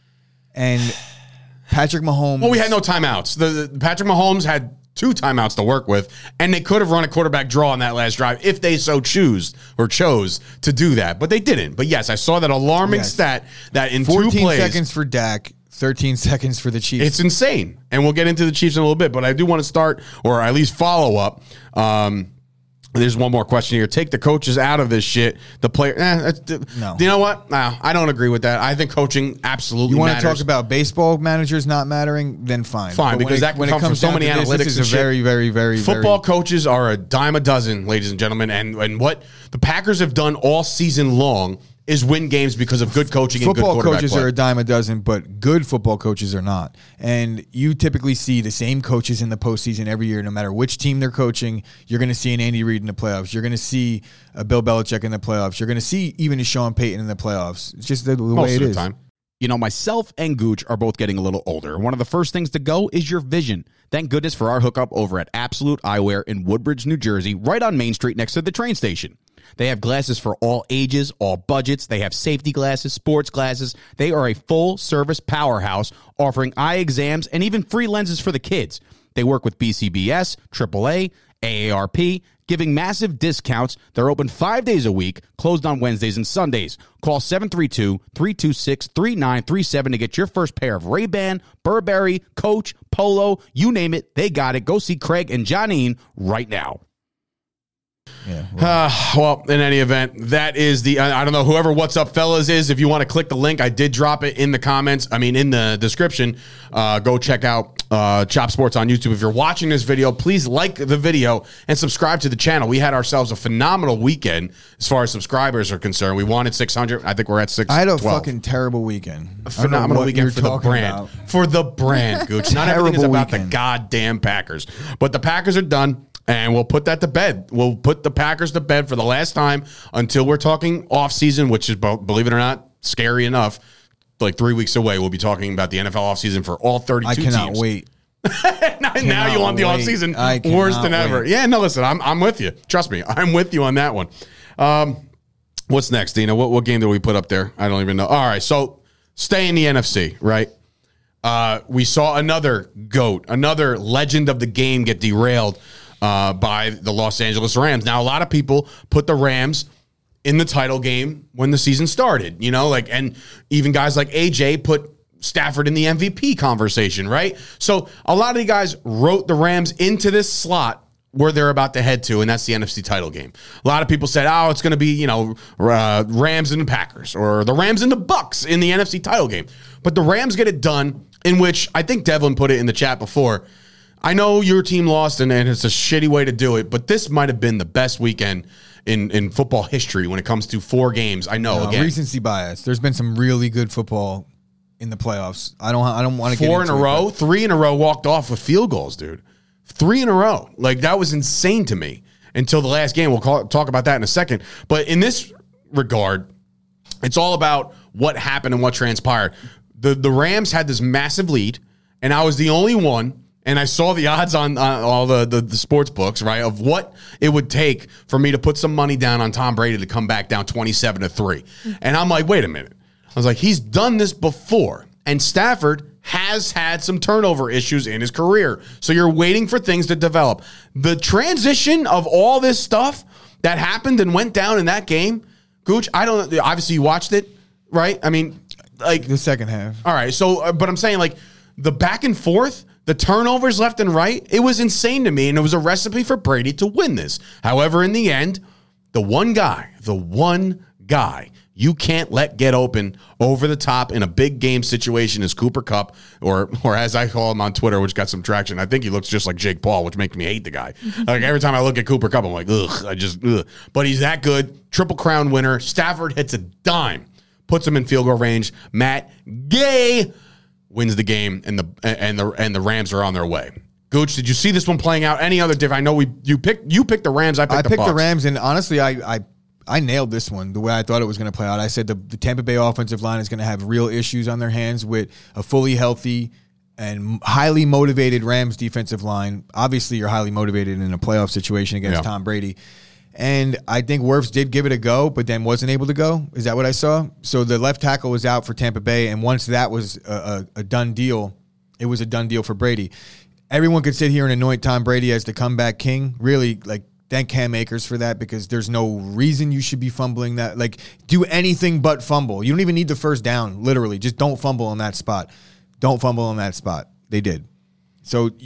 And Patrick Mahomes. Well, we had no timeouts. The, the Patrick Mahomes had two timeouts to work with, and they could have run a quarterback draw on that last drive if they so choose or chose to do that, but they didn't. But yes, I saw that alarming Yes. stat that in two fourteen plays, seconds for Dak, thirteen seconds for the Chiefs. it's insane. And we'll get into the Chiefs in a little bit, but I do want to start or at least follow up um, There's one more question here. Take the coaches out of this shit. The player, eh, no. You know what? No, I don't agree with that. I think coaching absolutely You want matters. to talk about baseball managers not mattering? Then fine. Fine, But because when that it, can when come it from comes so down many to this, analytics This is and a shit. very, very, very, Football very, coaches are a dime a dozen, ladies and gentlemen, and and what the Packers have done all season long is win games because of good coaching and good football quarterback coaches play. are a dime a dozen, but good football coaches are not. And you typically see the same coaches in the postseason every year, no matter which team they're coaching. You're going to see an Andy Reid in the playoffs. You're going to see a Bill Belichick in the playoffs. You're going to see even a Sean Payton in the playoffs. It's just the, the Most way of it the is. time. You know, myself and Gooch are both getting a little older. One of the first things to go is your vision. Thank goodness for our hookup over at Absolute Eyewear in Woodbridge, New Jersey, right on Main Street next to the train station. They have glasses for all ages, all budgets. They have safety glasses, sports glasses. They are a full-service powerhouse offering eye exams and even free lenses for the kids. They work with B C B S, triple A, A A R P, giving massive discounts. They're open five days a week, closed on Wednesdays and Sundays. Call seven three two, three two six, three nine three seven to get your first pair of Ray-Ban, Burberry, Coach, Polo, you name it, they got it. Go see Craig and Johnine right now. Yeah, well, Uh, well, in any event, that is the, I, I don't know, whoever What's Up Fellas is, if you want to click the link, I did drop it in the comments, I mean, in the description. Uh, go check out uh, Chop Sports on YouTube. If you're watching this video, please like the video and subscribe to the channel. We had ourselves a phenomenal weekend as far as subscribers are concerned. We wanted six hundred. I think we're at six. I had a twelve. fucking terrible weekend. A phenomenal weekend for the brand. For the brand, Gooch. Not everything is Terrible about weekend. the goddamn Packers. But the Packers are done, and we'll put that to bed. We'll put the Packers to bed for the last time until we're talking offseason, which is, believe it or not, scary enough. Like three weeks away, we'll be talking about the N F L offseason for all thirty-two I cannot teams. wait. now, now you want the wait. offseason I worse cannot than ever. wait. Yeah, no, listen, I'm I'm with you. Trust me, I'm with you on that one. Um, what's next, Dina? What what game did we put up there? I don't even know. All right, so stay in the N F C, right? Uh, we saw another GOAT, another legend of the game get derailed uh, by the Los Angeles Rams. Now, a lot of people put the Rams in the title game when the season started, you know, like, and even guys like A J put Stafford in the M V P conversation, right? So a lot of the guys wrote the Rams into this slot where they're about to head to, and that's the N F C title game. A lot of people said, oh, it's going to be, you know, uh, Rams and the Packers, or the Rams and the Bucks in the N F C title game. But the Rams get it done, in which I think Devlin put it in the chat before. I know your team lost, and, and it's a shitty way to do it, but this might have been the best weekend in, in football history when it comes to four games. I know, No, again. recency bias. There's been some really good football in the playoffs. I don't. I don't want to get Four in into a it, row, but- three in a row walked off with field goals, dude. Three in a row. Like, that was insane to me until the last game. We'll call, talk about that in a second. But in this regard, it's all about what happened and what transpired. The the Rams had this massive lead, and I was the only one, and I saw the odds on, on all the, the, the sports books, right, of what it would take for me to put some money down on Tom Brady to come back down twenty-seven to three. And I'm like, wait a minute. I was like, he's done this before. And Stafford has had some turnover issues in his career. So you're waiting for things to develop. The transition of all this stuff that happened and went down in that game, Gooch, I don't, obviously you watched it, right? I mean, like, The second half. all right. So, uh, but I'm saying, like, the back and forth, the turnovers left and right, it was insane to me. And it was a recipe for Brady to win this. However, in the end, the one guy, the one guy you can't let get open over the top in a big game situation is Cooper Kupp, or or as I call him on Twitter, which got some traction. I think he looks just like Jake Paul, which makes me hate the guy. Like, every time I look at Cooper Kupp, I'm like, ugh, I just, ugh. But he's that good. Triple crown winner. Stafford hits a dime, puts him in field goal range. Matt Gay wins the game, and the and the and the Rams are on their way. Gooch, did you see this one playing out any other different? I know we you picked you picked the Rams. I picked I the picked Bucks. the Rams, and honestly, I I, I nailed this one the way I thought it was going to play out. I said the, the Tampa Bay offensive line is going to have real issues on their hands with a fully healthy and highly motivated Rams defensive line. Obviously, you're highly motivated in a playoff situation against Yeah. Tom Brady. And I think Wirfs did give it a go, but then wasn't able to go. Is that what I saw? So the left tackle was out for Tampa Bay, and once that was a, a, a done deal, it was a done deal for Brady. Everyone could sit here and anoint Tom Brady as the comeback king. Really, like, thank Cam Akers for that, because there's no reason you should be fumbling that. Like, do anything but fumble. You don't even need the first down, literally. Just don't fumble on that spot. Don't fumble on that spot. They did. So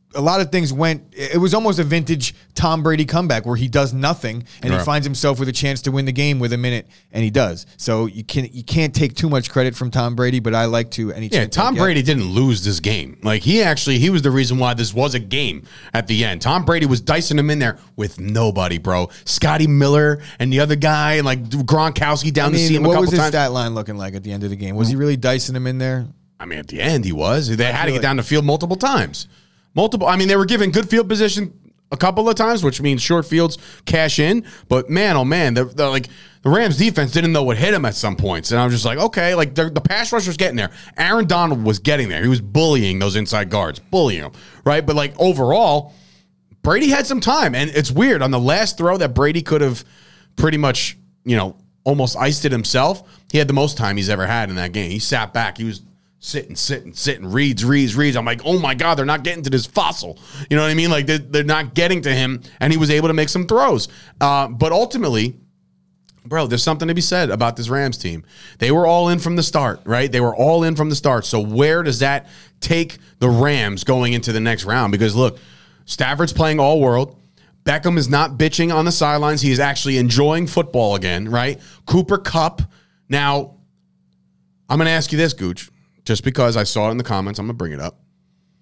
a lot of things went, it was almost a vintage Tom Brady comeback where he does nothing and Right. he finds himself with a chance to win the game with a minute, and he does. So you can you can't take too much credit from Tom Brady, but I like to any Yeah, chance I Tom get. Brady didn't lose this game. Like he actually, he was the reason why this was a game at the end. Tom Brady was dicing him in there with nobody, bro. Scotty Miller and the other guy, and like Gronkowski down I mean, to see him a what couple was his times. stat line looking like at the end of the game? Was he really dicing him in there? I mean, at the end he was. They had to feel get like- down the field multiple times. Multiple. I mean, they were given good field position a couple of times, which means short fields cash in. But man, oh man, the, the like the Rams defense didn't know what hit him at some points, and I was just like, okay, like the, the pass rush was getting there. Aaron Donald was getting there. He was bullying those inside guards, bullying them, right? But like overall, Brady had some time, and it's weird on the last throw that Brady could have pretty much, you know, almost iced it himself. He had the most time he's ever had in that game. He sat back. He was sitting, sitting, sitting, reads, reads, reads. I'm like, oh my God, they're not getting to this fossil. You know what I mean? Like they're, they're not getting to him, and he was able to make some throws. Uh, but ultimately, bro, there's something to be said about this Rams team. They were all in from the start, right? They were all in from the start. So where does that take the Rams going into the next round? Because look, Stafford's playing all world. Beckham is not bitching on the sidelines. He is actually enjoying football again, right? Cooper Kupp. Now, I'm going to ask you this, Gooch, just because I saw it in the comments. I'm going to bring it up.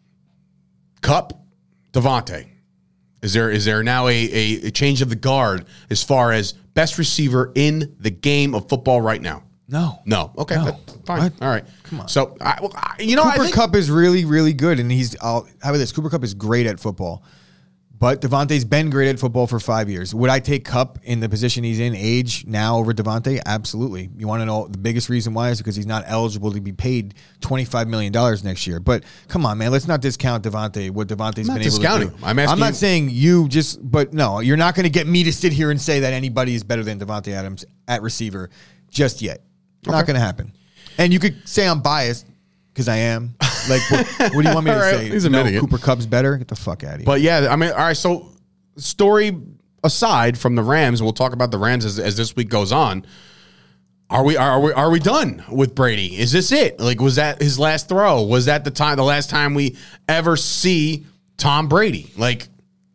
Kupp, Devontae. Is there is there now a, a, a change of the guard as far as best receiver in the game of football right now? No. No. Okay. No. that- fine. What? All right. Come on. So, I, well, I, you know, I Cooper think, Kupp is really, really good, and he's. I'll, how about this? Cooper Kupp is great at football, but Devontae's been great at football for five years. Would I take Kupp in the position he's in, age now over Devontae? Absolutely. You want to know the biggest reason why is because he's not eligible to be paid twenty-five million dollars next year. But come on, man, let's not discount Devontae. What Devontae's I'm been not able to discounting do. him. I'm asking I'm not you- saying you just, but no, you're not going to get me to sit here and say that anybody is better than Devontae Adams at receiver just yet. Not going to happen. And you could say I'm biased because I am. Like, what, what do you want me to All right, say? he's no, admitting it. Cooper Kupp's better. Get the fuck out of here. But yeah, I mean, all right. So, story aside from the Rams, we'll talk about the Rams as, as this week goes on. Are we are we are we done with Brady? Is this it? Like, was that his last throw? Was that the time the last time we ever see Tom Brady? Like,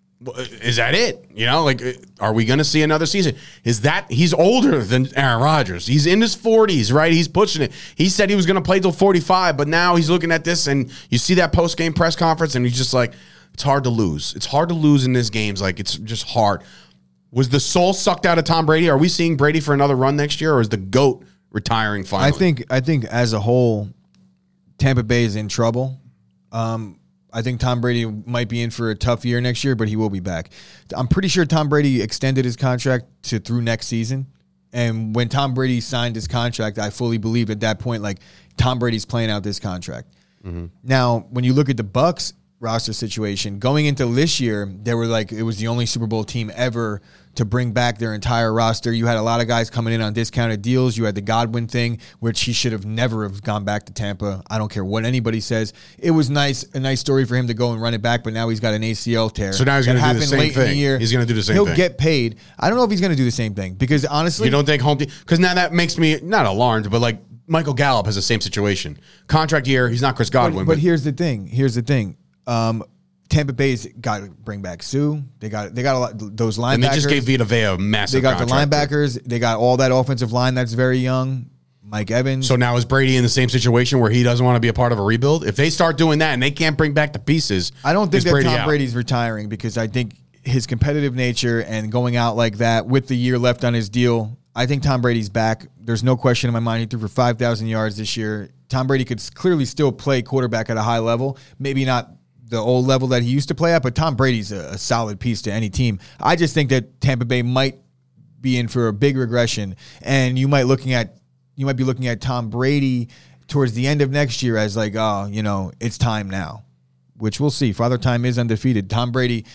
is that it? You know, like, are we going to see another season? Is that he's older than Aaron Rodgers? He's in his forties, right? He's pushing it. He said he was going to play till forty-five, but now he's looking at this, and you see that post game press conference, and he's just like, it's hard to lose. It's hard to lose in this games. Like, it's just hard. Was the soul sucked out of Tom Brady? Are we seeing Brady for another run next year, or is the GOAT retiring finally? I think I think as a whole, Tampa Bay is in trouble. Um, I think Tom Brady might be in for a tough year next year, but he will be back. I'm pretty sure Tom Brady extended his contract to through next season. And when Tom Brady signed his contract, I fully believed at that point, like, Tom Brady's playing out this contract. Mm-hmm. Now, when you look at the Bucs roster situation, going into this year, they were like, it was the only Super Bowl team ever to bring back their entire roster. You had a lot of guys coming in on discounted deals. You had the Godwin thing, which he should have never have gone back to Tampa. I don't care what anybody says. It was nice, a nice story for him to go and run it back, but now he's got an A C L tear. So now he's That gonna do the happened same late in the thing. year. He's gonna do the same He'll thing. get paid. I don't know if he's going to do the same thing because honestly, You don't think home team? Because now that makes me not alarmed, but like Michael Gallup has the same situation. Contract year, he's not Chris Godwin. But, but here's the thing. Here's the thing. Um, Tampa Bay's got to bring back Sue. They got they got a lot those linebackers. and they just gave Vita Vea a massive They got the contract. linebackers. They got all that offensive line that's very young. Mike Evans. So now is Brady in the same situation where he doesn't want to be a part of a rebuild? If they start doing that and they can't bring back the pieces, I don't think is that Brady Tom out? Brady's retiring because I think his competitive nature and going out like that with the year left on his deal, I think Tom Brady's back. There's no question in my mind. He threw for five thousand yards this year. Tom Brady could clearly still play quarterback at a high level. Maybe not the old level that he used to play at, but Tom Brady's a, a solid piece to any team. I just think that Tampa Bay might be in for a big regression, and you might looking at you might be looking at Tom Brady towards the end of next year as like, oh, you know, it's time now, which we'll see. Father Time is undefeated. Tom Brady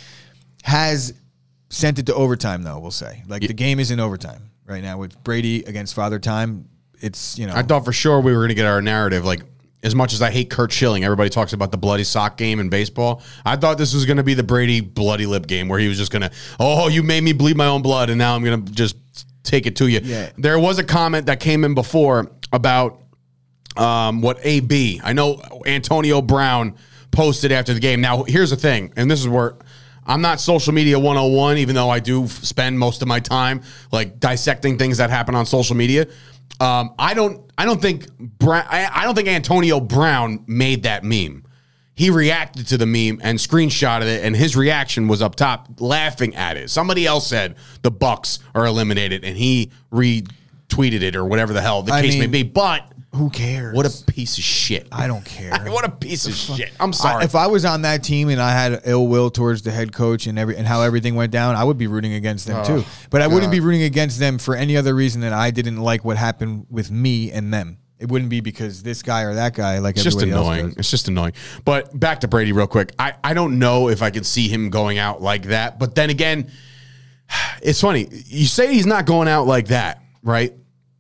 has sent it to overtime, though, we'll say. Like, the game is in overtime right now with Brady against Father Time. It's, you know. I thought for sure we were going to get our narrative. Like, as much as I hate Kurt Schilling, everybody talks about the bloody sock game in baseball. I thought this was going to be the Brady bloody lip game where he was just going to, oh, you made me bleed my own blood, and now I'm going to just take it to you. Yeah. There was a comment that came in before about um, what A B. I know Antonio Brown posted after the game. Now, here's the thing, and this is where I'm not social media one oh one, even though I do f- spend most of my time like dissecting things that happen on social media. Um, I don't I don't think Bra- I, I don't think Antonio Brown made that meme. He reacted to the meme and screenshotted it, and his reaction was up top, laughing at it. Somebody else said the Bucks are eliminated, and he retweeted it or whatever the hell the I case mean, may be. But who cares? what a piece of shit. I don't care. What a piece of shit. I'm sorry. I, if I was on that team and I had ill will towards the head coach and every and how everything went down, I would be rooting against them too. But I wouldn't be rooting against them for any other reason than I didn't like what happened with me and them. It wouldn't be because this guy or that guy like It's just everybody annoying. else does. It's just annoying. But back to Brady real quick. I, I don't know if I can see him going out like that. But then again, it's funny. You say he's not going out like that, right?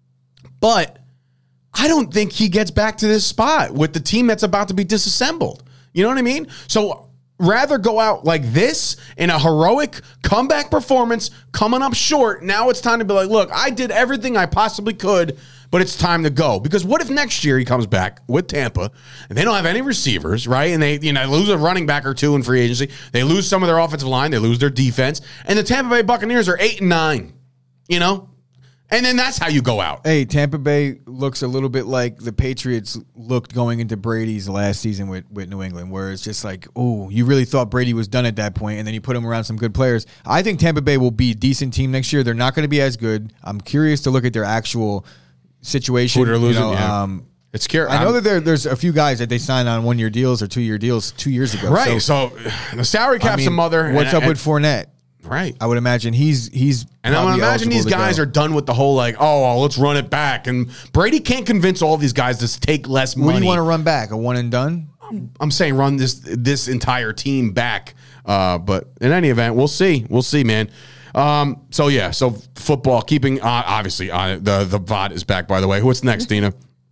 But I don't think he gets back to this spot with the team that's about to be disassembled. You know what I mean? So rather go out like this in a heroic comeback performance, coming up short. Now it's time to be like, look, I did everything I possibly could, but it's time to go. Because what if next year he comes back with Tampa and they don't have any receivers, right? And they, you know, lose a running back or two in free agency. They lose some of their offensive line. They lose their defense. And the Tampa Bay Buccaneers are eight and nine, you know? And then that's how you go out. Hey, Tampa Bay looks a little bit like the Patriots looked going into Brady's last season with, with New England, where it's just like, oh, you really thought Brady was done at that point, and then you put him around some good players. I think Tampa Bay will be a decent team next year. They're not going to be as good. I'm curious to look at their actual situation. Who they're losing, You know, yeah. um, It's scary. I know that there, there's a few guys that they signed on one-year deals or two-year deals two years ago. Right. So, So, the salary cap's I mean, a mother. What's and- up and- with Fournette? Right. I would imagine he's he's And I probably imagine these eligible to guys go. are done with the whole like, oh, well, let's run it back. And Brady can't convince all these guys to take less What money. do you want to run back? A one and done? I'm saying run this this entire team back. Uh, but in any event, we'll see. We'll see, man. Um, so yeah, so football, keeping uh, obviously uh, the the V O D is back. By the way, what's next, Dina?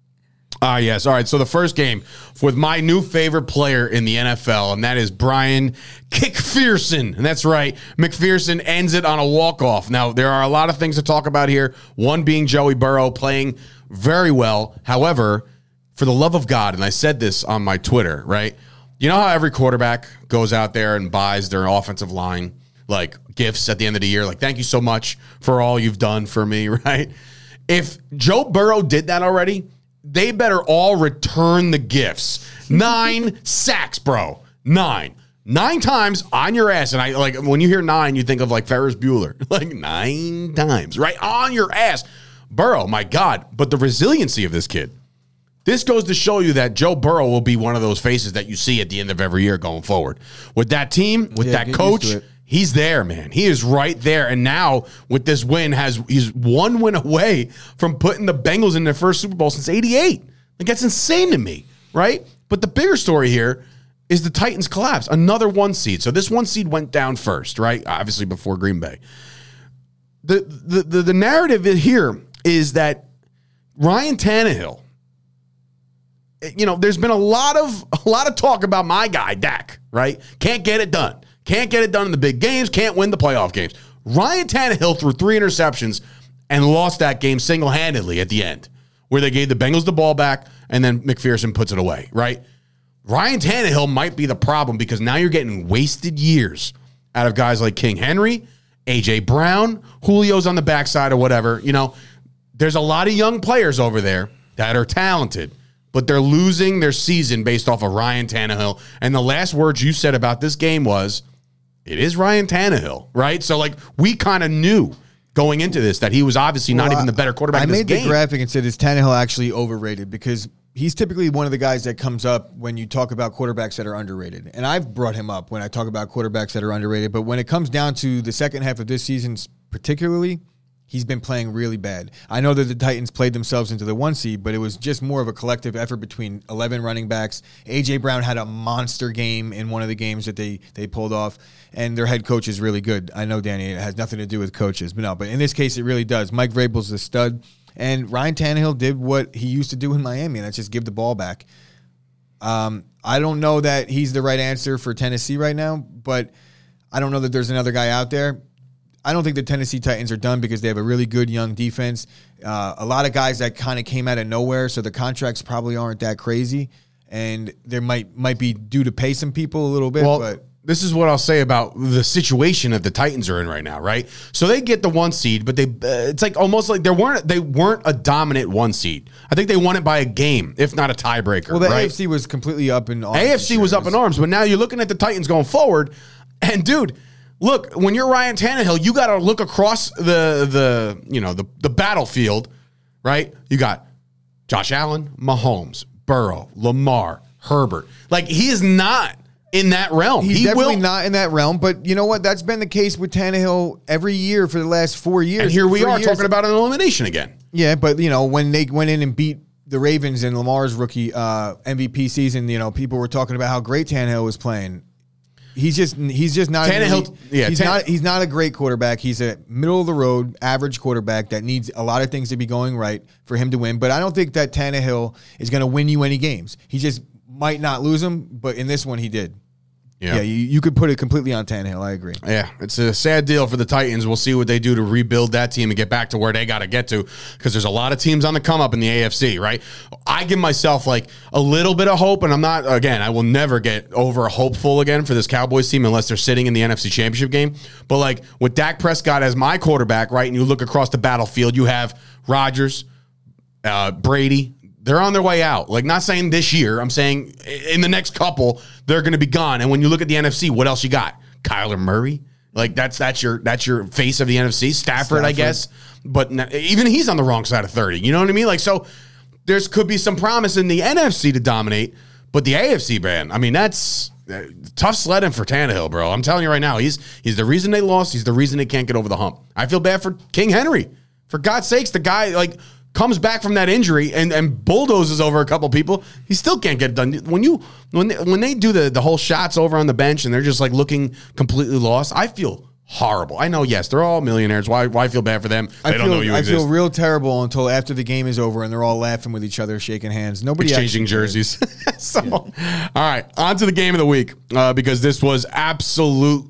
Ah, yes. All right. So the first game with my new favorite player in the N F L, and that is Brian McPherson. And that's right. McPherson ends it on a walk-off. Now, there are a lot of things to talk about here. One being Joey Burrow playing very well. However, for the love of God, and I said this on my Twitter, right? You know how every quarterback goes out there and buys their offensive line, like, gifts at the end of the year? Like, thank you so much for all you've done for me, right? If Joe Burrow did that already, they better all return the gifts. Nine sacks, bro. Nine. Nine times on your ass. And I like when you hear nine, you think of like Ferris Bueller. Like nine times, right? On your ass. Burrow, my God. But the resiliency of this kid. This goes to show you that Joe Burrow will be one of those faces that you see at the end of every year going forward. With that team, with Yeah, that get coach, used to it. he's there, man. He is right there. And now with this win, has he's one win away from putting the Bengals in their first Super Bowl since eighty-eight. Like, that's insane to me, right? But the bigger story here is the Titans collapse. Another one seed. So this one seed went down first, right? Obviously before Green Bay. The the the, the narrative here is that Ryan Tannehill, you know, there's been a lot of a lot of talk about my guy, Dak, right? Can't get it done. Can't get it done in the big games. Can't win the playoff games. Ryan Tannehill threw three interceptions and lost that game single-handedly at the end, where they gave the Bengals the ball back and then McPherson puts it away, right? Ryan Tannehill might be the problem because now you're getting wasted years out of guys like King Henry, A J Brown, Julio's on the backside or whatever. You know, there's a lot of young players over there that are talented, but they're losing their season based off of Ryan Tannehill. And the last words you said about this game was, it is Ryan Tannehill, right? So, like, we kind of knew going into this that he was obviously not Well, even the better quarterback I in this made game. the graphic and said, is Tannehill actually overrated? Because he's typically one of the guys that comes up when you talk about quarterbacks that are underrated. And I've brought him up when I talk about quarterbacks that are underrated. But when it comes down to the second half of this season particularly, he's been playing really bad. I know that the Titans played themselves into the one seed, but it was just more of a collective effort between eleven running backs. A J Brown had a monster game in one of the games that they, they pulled off, and their head coach is really good. I know, Danny, it has nothing to do with coaches, but no, but in this case, it really does. Mike Vrabel's a stud, and Ryan Tannehill did what he used to do in Miami, and that's just give the ball back. Um, I don't know that he's the right answer for Tennessee right now, but I don't know that there's another guy out there. I don't think the Tennessee Titans are done because they have a really good young defense. Uh, a lot of guys that kind of came out of nowhere, so the contracts probably aren't that crazy. and there might might be due to pay some people a little bit. Well, but this is what I'll say about the situation that the Titans are in right now, right? So they get the one seed, but they uh, it's like almost like they weren't they weren't a dominant one seed. I think they won it by a game, if not a tiebreaker. well, the right? A F C was completely up in arms. A F C was up in arms, but now you're looking at the Titans going forward, and dude, look, when you're Ryan Tannehill, you got to look across the the you know the the battlefield, right? You got Josh Allen, Mahomes, Burrow, Lamar, Herbert. Like he is not in that realm. He's he definitely will, not in that realm, but you know what? That's been the case with Tannehill every year for the last four years. and here we Three are years. talking about an elimination again. Yeah, but you know when they went in and beat the Ravens in Lamar's rookie uh, M V P season, you know people were talking about how great Tannehill was playing. He's just he's just not Tannehill- elite- yeah, he's Tan- not he's not a great quarterback. He's a middle of the road average quarterback that needs a lot of things to be going right for him to win. But I don't think that Tannehill is going to win you any games. He just might not lose them, but in this one he did. Yeah. Yeah, you, you could put it completely on Tannehill. I agree. Yeah, it's a sad deal for the Titans. We'll see what they do to rebuild that team and get back to where they got to get to, because there's a lot of teams on the come up in the A F C, right? I give myself like a little bit of hope, and I'm not, again, I will never get over hopeful again for this Cowboys team unless they're sitting in the N F C Championship game. But like with Dak Prescott as my quarterback, right, and you look across the battlefield, you have Rodgers, uh, Brady. They're on their way out. Like, not saying this year. I'm saying in the next couple, they're going to be gone. And when you look at the N F C, what else you got? Kyler Murray. Like, that's that's your that's your face of the N F C. Stafford, I Stafford. guess. But n- even he's on the wrong side of thirty. You know what I mean? Like, so there's could be some promise in the N F C to dominate. But the A F C, man, I mean, that's uh, tough sledding for Tannehill, bro. I'm telling you right now, he's he's the reason they lost. He's the reason they can't get over the hump. I feel bad for King Henry. For God's sakes, the guy, like, comes back from that injury and, and bulldozes over a couple people. He still can't get it done. When you when they, when they do the, the whole shots over on the bench and they're just like looking completely lost, I feel horrible. I know, yes, they're all millionaires. Why why feel bad for them? They I don't feel, know you I exist. feel real terrible until after the game is over and they're all laughing with each other, shaking hands. Nobody Exchanging actually cares. jerseys. so, all right, on to the game of the week, uh, because this was absolute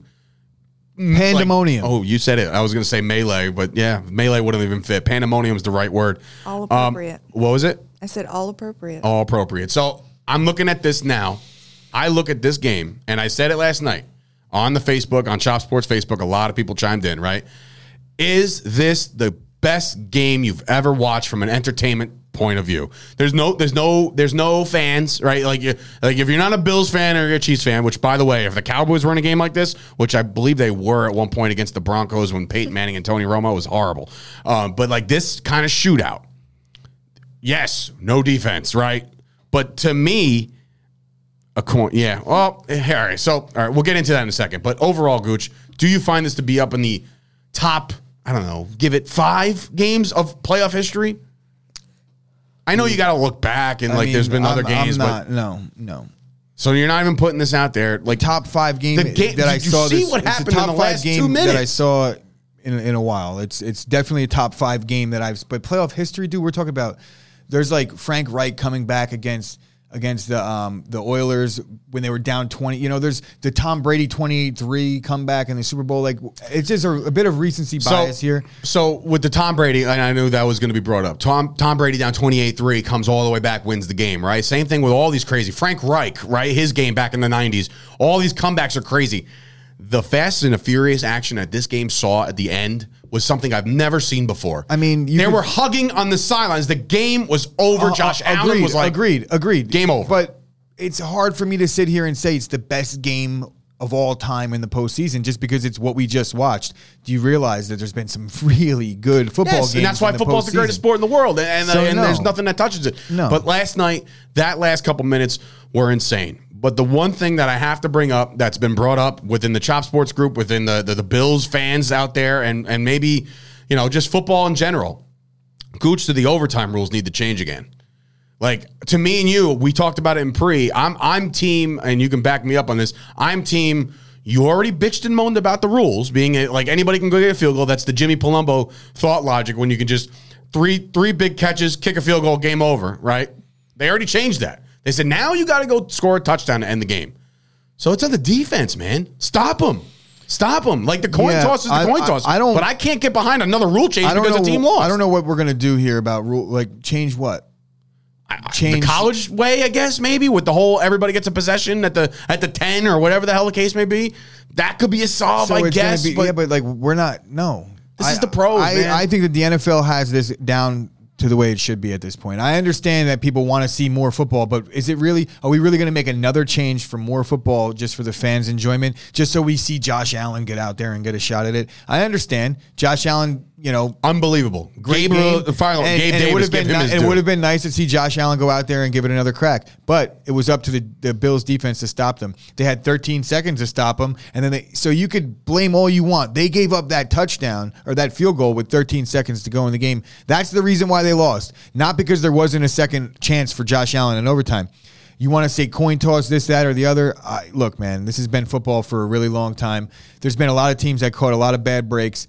Pandemonium. Like, oh, you said it. I was going to say melee, but yeah, melee wouldn't even fit. Pandemonium is the right word. All Um, appropriate. what was it? I said all appropriate. All appropriate. So I'm looking at this now. I look at this game, and I said it last night on the Facebook, on Chop Sports Facebook. A lot of people chimed in, right? Is this the best game you've ever watched from an entertainment point of view? There's no, there's no, there's no fans, right? Like, you, like if you're not a Bills fan or you're a Chiefs fan, which, by the way, if the Cowboys were in a game like this, which I believe they were at one point against the Broncos when Peyton Manning and Tony Romo, was horrible. Um, but like this kind of shootout, yes, no defense, right? But to me, a coin, yeah. Well, all right. So, all right, we'll get into that in a second. But overall, Gooch, do you find this to be up in the top? I don't know. Give it five games of playoff history. I know you got to look back and I like mean, there's been I'm- other games, I'm not, but no, no. so you're not even putting this out there. Like Top five game, The game- that I did you saw. see this, what it's happened the in top the five last game two that I minutes? saw in in a while. It's it's definitely a top five game that I've. But playoff history, dude. We're talking about. There's like Frank Reich coming back against against the um the Oilers when they were down twenty. You know, there's the Tom Brady twenty-eight three comeback in the Super Bowl. Like it's just a, a bit of recency bias here. So with the Tom Brady, and I knew that was going to be brought up. Tom Tom Brady down twenty-eight three, comes all the way back, wins the game, right? Same thing with all these crazy. Frank Reich, right? His game back in the nineties. All these comebacks are crazy. The Fast and the Furious action that this game saw at the end was something I've never seen before. I mean, you they could- were hugging on the sidelines. The game was over. Uh, Josh uh, Allen agreed, was like, agreed, agreed. game over. But it's hard for me to sit here and say it's the best game of all time in the postseason just because it's what we just watched. Do you realize that there's been some really good football Yes, games? and that's why in the football's the greatest postseason? sport in the world, and, and, So, and no. there's nothing that touches it. No. But last night, that last couple minutes were insane. But the one thing that I have to bring up that's been brought up within the Chop Sports group, within the, the, the Bills fans out there, and, and maybe, you know, just football in general, Gooch, to the overtime rules need to change again. Like, to me and you, we talked about it in pre. I'm I'm team, and you can back me up on this. I'm team. You already bitched and moaned about the rules being a, like anybody can go get a field goal. That's the Jimmy Palumbo thought logic when you can just three three big catches, kick a field goal, game over, right? They already changed that. They said now you got to go score a touchdown to end the game. So it's on the defense, man. Stop them. Stop them. Like the coin Yeah, toss is the I- coin I- toss. I don't- But I can't get behind another rule change I don't because know. the team lost. I don't know what we're gonna do here about rule. Like change what? change the college way, I guess, maybe with the whole everybody gets a possession at the at the ten or whatever the hell the case may be. That could be a solve, so I it's gonna guess. be- but yeah, but like we're not. No, This I- is the pros, I, man. I think that the N F L has this down to the way it should be at this point. I understand that people want to see more football, but is it really? Are we really going to make another change for more football just for the fans' enjoyment, just so we see Josh Allen get out there and get a shot at it? I understand Josh Allen. You know, unbelievable. great Gabriel, game. the final, and, Gabe and Davis, it would have been give him ni- his it due. would have been nice to see Josh Allen go out there and give it another crack. But it was up to the, the Bills defense to stop them. They had thirteen seconds to stop them, and then they so you could blame all you want. They gave up that touchdown or that field goal with thirteen seconds to go in the game. That's the reason why they lost, not because there wasn't a second chance for Josh Allen in overtime. You want to say coin toss, this, that, or the other? I, look, man, this has been football for a really long time. There's been a lot of teams that caught a lot of bad breaks.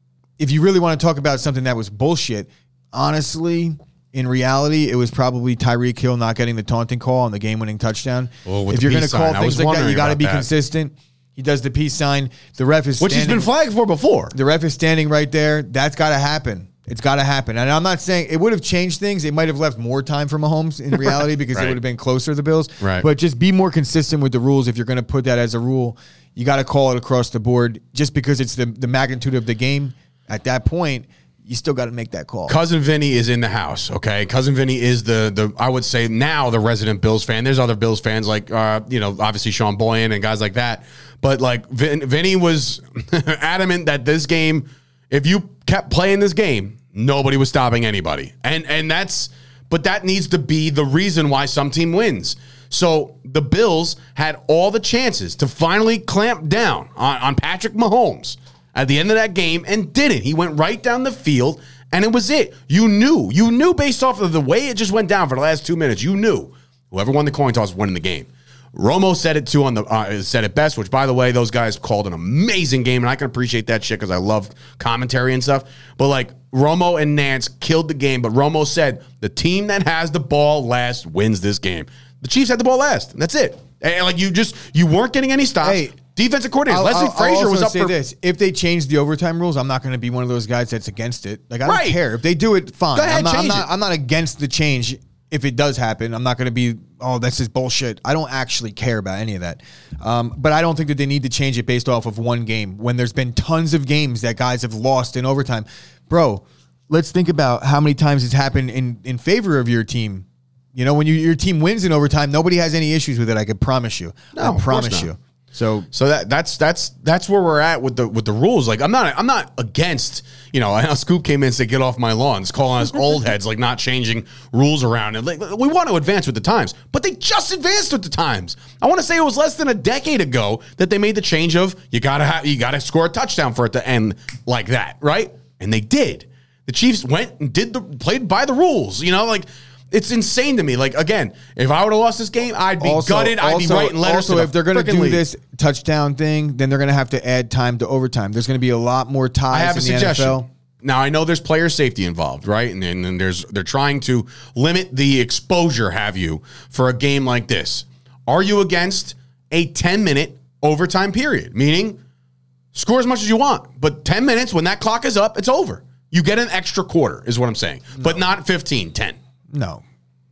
If you really want to talk about something that was bullshit, honestly, in reality, it was probably Tyreek Hill not getting the taunting call on the game-winning touchdown. Oh, with if the you're going peace to call sign. I was things like that, wondering you got to about be that. consistent. He does the peace sign. The ref is Which he's standing, been flagged for before. the ref is standing right there. That's got to happen. It's got to happen. And I'm not saying it would have changed things. It might have left more time for Mahomes in reality because Right. it would have been closer to the Bills. Right. But just be more consistent with the rules. If you're going to put that as a rule, you got to call it across the board. Just because it's the, the magnitude of the game at that point, you still got to make that call. Cousin Vinny is in the house, okay? Cousin Vinny is the, the I would say now the resident Bills fan. There's other Bills fans like, uh, you know, obviously Sean Boyan and guys like that. But, like, Vin, Vinny was adamant that this game, if you kept playing this game, nobody was stopping anybody. And and that's, but that needs to be the reason why some team wins. So the Bills had all the chances to finally clamp down on, on Patrick Mahomes at the end of that game and didn't. He went right down the field and it was it. You knew. You knew based off of the way it just went down for the last two minutes. You knew whoever won the coin toss was winning the game. Romo said it too on the uh, said it best, which by the way, those guys called an amazing game, and I can appreciate that shit because I love commentary and stuff. But like Romo and Nance killed the game, but Romo said the team that has the ball last wins this game. The Chiefs had the ball last, and that's it. And like you just you weren't getting any stops. Hey, defensive coordinator I'll- Leslie I'll- I'll Frazier was also up say for this. If they change the overtime rules, I'm not going to be one of those guys that's against it. Like I Right. don't care if they do it. Fine. Go ahead, I'm not. I'm change not, it. I'm not against the change. If it does happen, I'm not going to be, oh, that's just bullshit. I don't actually care about any of that. Um, but I don't think that they need to change it based off of one game when there's been tons of games that guys have lost in overtime. Bro, let's think about how many times it's happened in, in favor of your team. You know, when you, your team wins in overtime, nobody has any issues with it. I can promise you. No, I of course promise not. you. So So that that's that's that's where we're at with the with the rules. Like I'm not I'm not against, you know, I know Scoop came in and said get off my lawn. It's calling us old heads, like not changing rules around. And like we want to advance with the times, but they just advanced with the times. I want to say it was less than a decade ago that they made the change of you gotta have you gotta score a touchdown for it to end like that, right? And they did. The Chiefs went and did the played by the rules, you know, like. It's insane to me. Like, again, if I would have lost this game, I'd be Also- gutted. I'd also- be writing letters Also, to the if they're going to frickin' do league. this touchdown thing, then they're going to have to add time to overtime. There's going to be a lot more ties I have a in the suggestion. N F L. Now I know there's player safety involved, right? And then there's they're trying to limit the exposure, have you, for a game like this. Are you against a ten minute overtime period? Meaning score as much as you want, but ten minutes, when that clock is up, it's over. You get an extra quarter, is what I'm saying. No. But not fifteen, ten. No.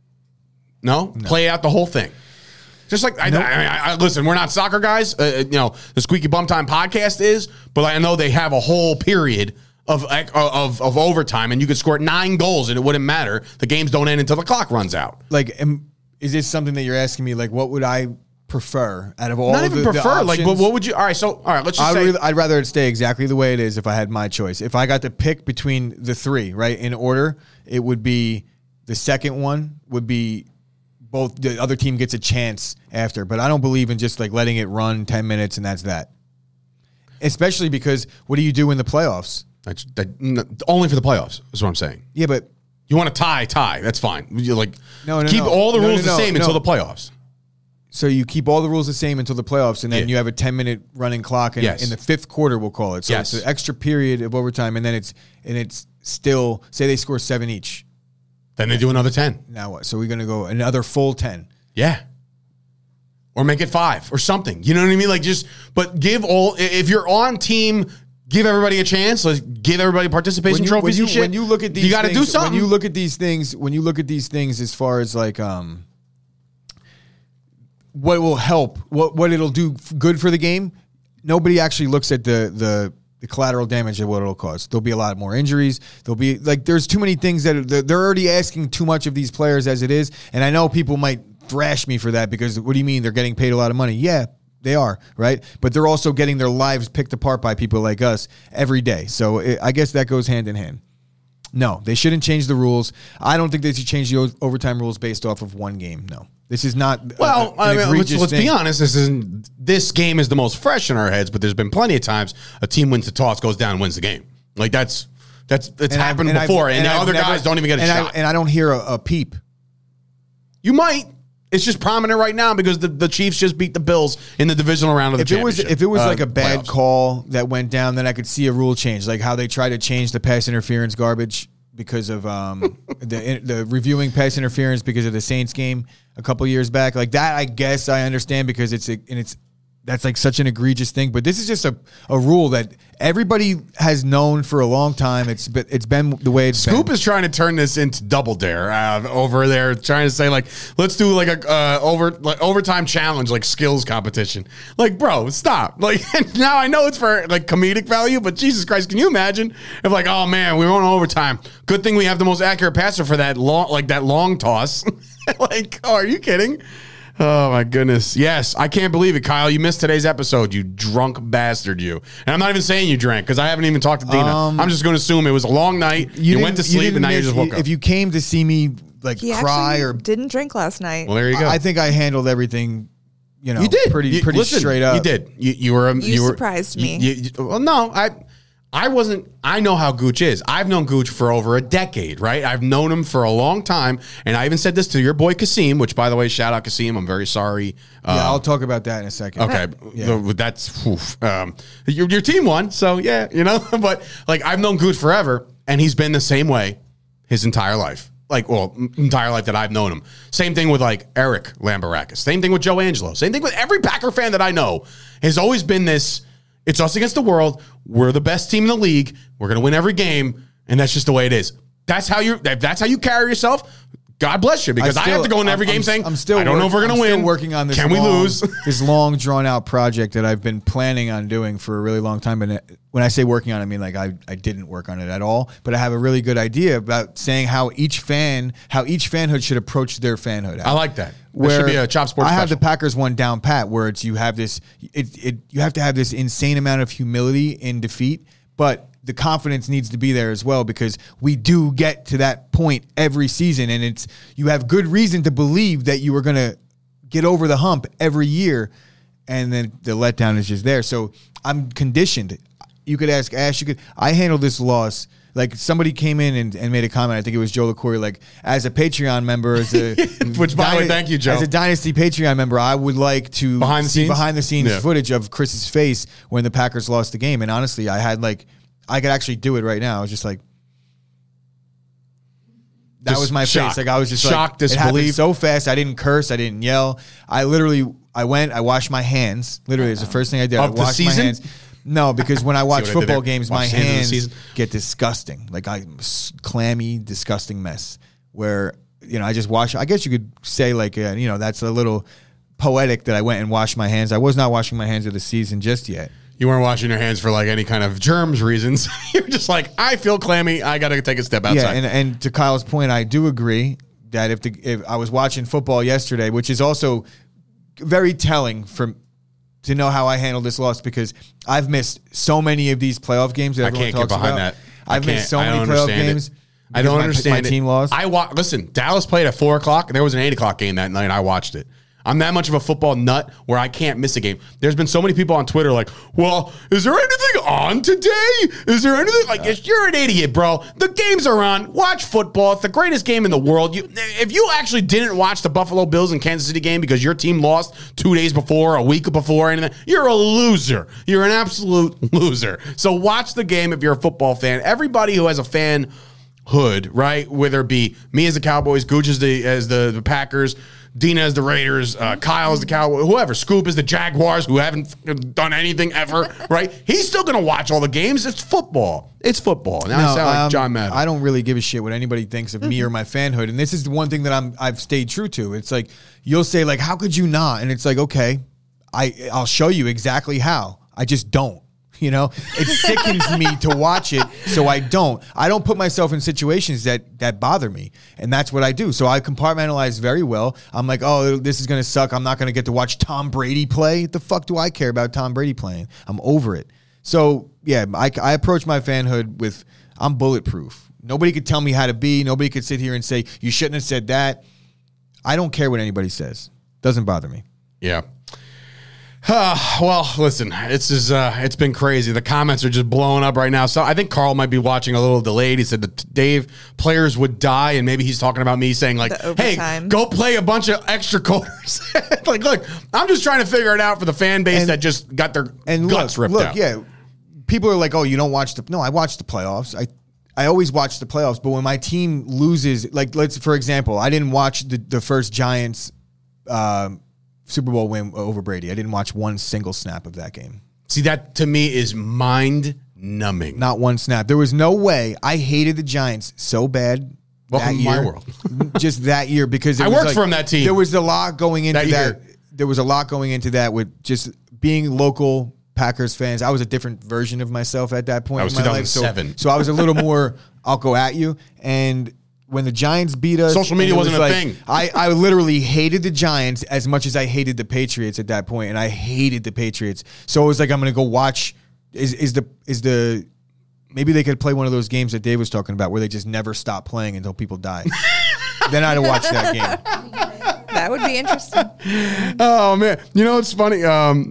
No? no? Play out the whole thing. Just like, I, Nope. I, I, I listen, we're not soccer guys. Uh, you know, the Squeaky Bum Time podcast is, but I know they have a whole period of, of, of overtime, and you could score nine goals, and it wouldn't matter. The games don't end until the clock runs out. Like, am, is this something that you're asking me? Like, what would I prefer out of all Not of even the, prefer. the Like, what, what would you? All right, so, all right, let's just I'd, say. really, I'd rather it stay exactly the way it is if I had my choice. If I got to pick between the three, right, in order, it would be the second one would be both the other team gets a chance after. But I don't believe in just like letting it run ten minutes and that's that. Especially because what do you do in the playoffs? That's, that, n- only for the playoffs, is what I'm saying. Yeah, but You want to tie, tie. That's fine. You like No, no, keep no. all the No, rules no, the no, same no. until the playoffs. so you keep all the rules the same until the playoffs, and then Yeah. you have a ten minute running clock in, Yes. in the fifth quarter, we'll call it. So Yes. it's an extra period of overtime, and then it's and it's still say they score seven each. Then they do another ten. Now what? So we're gonna go another full ten. Yeah. Or make it five or something. You know what I mean? Like just, but give all, if you're on team give everybody a chance. Let's give everybody participation when you, trophies when you, and shit. when you look at these, you got to things, do something. When you look at these things, when you look at these things, as far as like um, what will help, what what it'll do good for the game. Nobody actually looks at the the. the collateral damage of what it'll cause. There'll be a lot more injuries. There'll be like, there's too many things that are, they're already asking too much of these players as it is. And I know people might thrash me for that because what do you mean they're getting paid a lot of money? Yeah, they are, right? But they're also getting their lives picked apart by people like us every day. So it, I guess that goes hand in hand. No, they shouldn't change the rules. I don't think they should change the overtime rules based off of one game. No. This is not well. A, an I mean, let's, let's thing. be honest. This isn't. This game is the most fresh in our heads, but there's been plenty of times a team wins the toss, goes down, and wins the game. Like that's that's that's And happened I've- and before, I've- and, and the I've other never- guys don't even get a and shot. I, and I don't hear a, a peep. You might. It's just prominent right now because the, the Chiefs just beat the Bills in the divisional round of the If it was championship. if it was uh, like a bad playoffs. call that went down, then I could see a rule change, like how they try to change the pass interference garbage because of um, the the reviewing pass interference because of the Saints game a couple years back. Like that, I guess I understand because it's a, and it's that's like such an egregious thing. But this is just a, a rule that everybody has known for a long time. It's been, it's been the way it's Scoop been. is trying to turn this into Double Dare uh, over there, trying to say like, let's do like a uh, over like overtime challenge, like skills competition. Like, bro, stop. Like, now I know it's for like comedic value, but Jesus Christ, can you imagine if like, oh man, we were on overtime. Good thing we have the most accurate passer for that long, like that long toss. Like, oh, are you kidding? Oh my goodness. Yes, I can't believe it, Kyle. You missed today's episode, you drunk bastard, you. And I'm not even saying you drank because I haven't even talked to Dina. Um, I'm just going to assume it was a long night. You, didn't- went to sleep didn't and now you miss- just woke up. If you came to see me like He cry actually or didn't drink last night. well, there you go. I think I handled everything, you know, you did pretty You- pretty listen, straight up. You did. You, you were. You, You were, surprised you- me. you- you- well, no, I. I wasn't. I know how Gooch is. I've known Gooch for over a decade, right? I've known him for a long time, and I even said this to your boy Kasim, which, by the way, shout out Kasim. I'm very sorry. Yeah, Uh, I'll talk about that in a second. Okay, Yeah. The- that's oof. Um, your, your team won, so yeah, you know. But like, I've known Gooch forever, and he's been the same way his entire life. Like, well, m- entire life that I've known him. Same thing with like Eric Lambarakis. Same thing with Joe Angelo. Same thing with every Packer fan that I know. Has always been this. It's us against the world. We're the best team in the league. We're gonna win every game, and that's just the way it is. That's how you. That's how you carry yourself. God bless you, because I, still- have to go in every I'm- game I'm- saying, I'm still I don't know if we're work- going to I'm win. Still working on this. Can we long- lose? This long, drawn out project that I've been planning on doing for a really long time. And when I say working on it, I mean like I, I didn't work on it at all. But I have a really good idea about saying how each fan, how each fanhood should approach their fanhood. I like that. There should be a Chop Sports I have the special. Packers one down pat, where it's you have this, it, it you have to have this insane amount of humility in defeat, but the confidence needs to be there as well, because we do get to that point every season, and it's you have good reason to believe that you are going to get over the hump every year, and then the letdown is just there. So I'm conditioned. You could ask Ash. You could. I handled this loss. Like somebody came in and, and made a comment. I think it was Joe LaCour. Like as a Patreon member, as a Which, by the way, thank you, Joe. As a Dynasty Patreon member, I would like to Behind the see scenes? behind the scenes Yeah. footage of Chris's face when the Packers lost the game. And honestly, I had like, I could actually do it right now. I was just like, that Just was my shock. face. Like I was just Shock, like, it happened disbelief. so fast. I didn't curse. I didn't yell. I literally, I went, I washed my hands. Literally, it's the first thing I did. Of I the washed season? my hands. No, because when I watch what I did football there? games, Wash my your hands in the hands season? get disgusting. Like I'm s- clammy, disgusting mess where, you know, I just wash. I guess you could say like, uh, you know, that's a little poetic that I went and washed my hands. I was not washing my hands of the season just yet. You weren't washing your hands for like any kind of germs reasons. You're just like, I feel clammy. I got to take a step outside. Yeah, and, and to Kyle's point, I do agree that if the if I was watching football yesterday, which is also very telling for to know how I handled this loss, because I've missed so many of these playoff games that I everyone can't get talks behind about. that. I I've missed can't- so I many don't playoff understand it. games. I because don't my, understand my it. team lost. I wa- listen. Dallas played at four o'clock. There was an eight o'clock game that night. I watched it. I'm that much of a football nut where I can't miss a game. There's been so many people on Twitter like, well, is there anything on today? Is there anything? Like, you're an idiot, bro. The games are on. Watch football. It's the greatest game in the world. You, if you actually didn't watch the Buffalo Bills and Kansas City game because your team lost two days before, a week before, anything, you're a loser. You're an absolute loser. So watch the game if you're a football fan. Everybody who has a fan hood, right? Whether it be me as the Cowboys, Gooch as the as the, the Packers, Dina is the Raiders, uh, Kyle is the Cowboys, whoever, Scoop is the Jaguars, who haven't done anything ever, right? He's still going to watch all the games. It's football. It's football. Now No, I sound like um, John Madden. I don't really give a shit what anybody thinks of me or my fanhood. And this is the one thing that I'm, I've stayed true to. It's like, you'll say, like, how could you not? And it's like, okay, I, I'll show you exactly how. I just don't. You know, it sickens me to watch it, so I don't. I don't put myself in situations that that bother me, and that's what I do. So I compartmentalize very well. I'm like, oh, this is going to suck. I'm not going to get to watch Tom Brady play. The fuck do I care about Tom Brady playing? I'm over it. So, yeah, I, I approach my fanhood with, I'm bulletproof. Nobody could tell me how to be. Nobody could sit here and say, you shouldn't have said that. I don't care what anybody says. Doesn't bother me. Yeah. Uh, well, listen, it's just, uh, it's been crazy. The comments are just blowing up right now. So I think Carl might be watching a little delayed. He said that Dave, players would die, and maybe he's talking about me saying like, hey, go play a bunch of extra quarters. Like, look, I'm just trying to figure it out for the fan base And- that just got their And guts look, ripped look, out. yeah, people are like, oh, you don't watch the, no, I watch the playoffs. I, I always watch the playoffs, but when my team loses, like, let's, for example, I didn't watch the, the first Giants, um, Super Bowl win over Brady. I didn't watch one single snap of that game. See, that to me is mind numbing. Not one snap. There was no way. I hated the Giants so bad. Welcome that to my year, world. just that year, because it I was worked like, for him that team. There was a lot going into That that. year. There was a lot going into that with just being local Packers fans. I was a different version of myself at that point That was in my two life. So, thousand seven. so I was a little more, I'll go at you. And when the Giants beat us, Social media and it wasn't was a like- thing. I, I literally hated the Giants as much as I hated the Patriots at that point, and I hated the Patriots. So it was like, I'm going to go watch. Is is the is the maybe they could play one of those games that Dave was talking about where they just never stop playing until people die. Then I'd watch that game. That would be interesting. Oh man, you know what's funny? Um,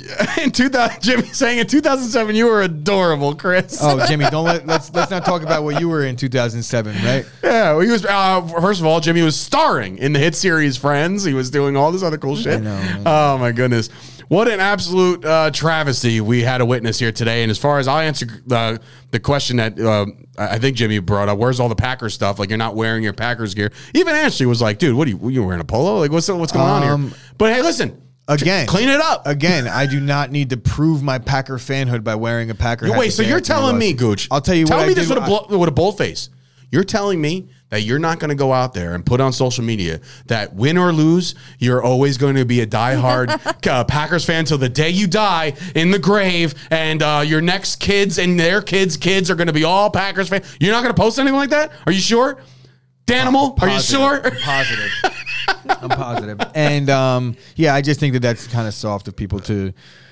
in two thousand, Jimmy saying in two thousand seven, you were adorable, Chris. Oh, Jimmy, don't let let's let's not talk about what you were in two thousand seven, right? Yeah, well, he was. Uh, first of all, Jimmy was starring in the hit series Friends. He was doing all this other cool shit. know, man. Oh my goodness, what an absolute uh, travesty we had to witness here today. And as far as I'll answer uh, the question that uh, I think Jimmy brought up, where's all the Packers stuff? Like, you're not wearing your Packers gear. Even Ashley was like, dude, what are you? You wearing a polo? Like, what's what's going on Um, here? But hey, listen. Again, Clean it up. Again, I do not need to prove my Packer fanhood by wearing a Packer hat. Wait, so today you're after we telling lost. me, Gooch? I'll tell you Tell what me I this did. with a, blo- with a bold face. You're telling me that you're not going to go out there and put on social media that win or lose, you're always going to be a diehard uh, Packers fan till the day you die in the grave, and uh, your next kids and their kids' kids are going to be all Packers fans. You're not going to post anything like that? Are you sure? Danimal, are you sure? I'm positive. I'm positive. And um, yeah, I just think that that's kind of soft of people to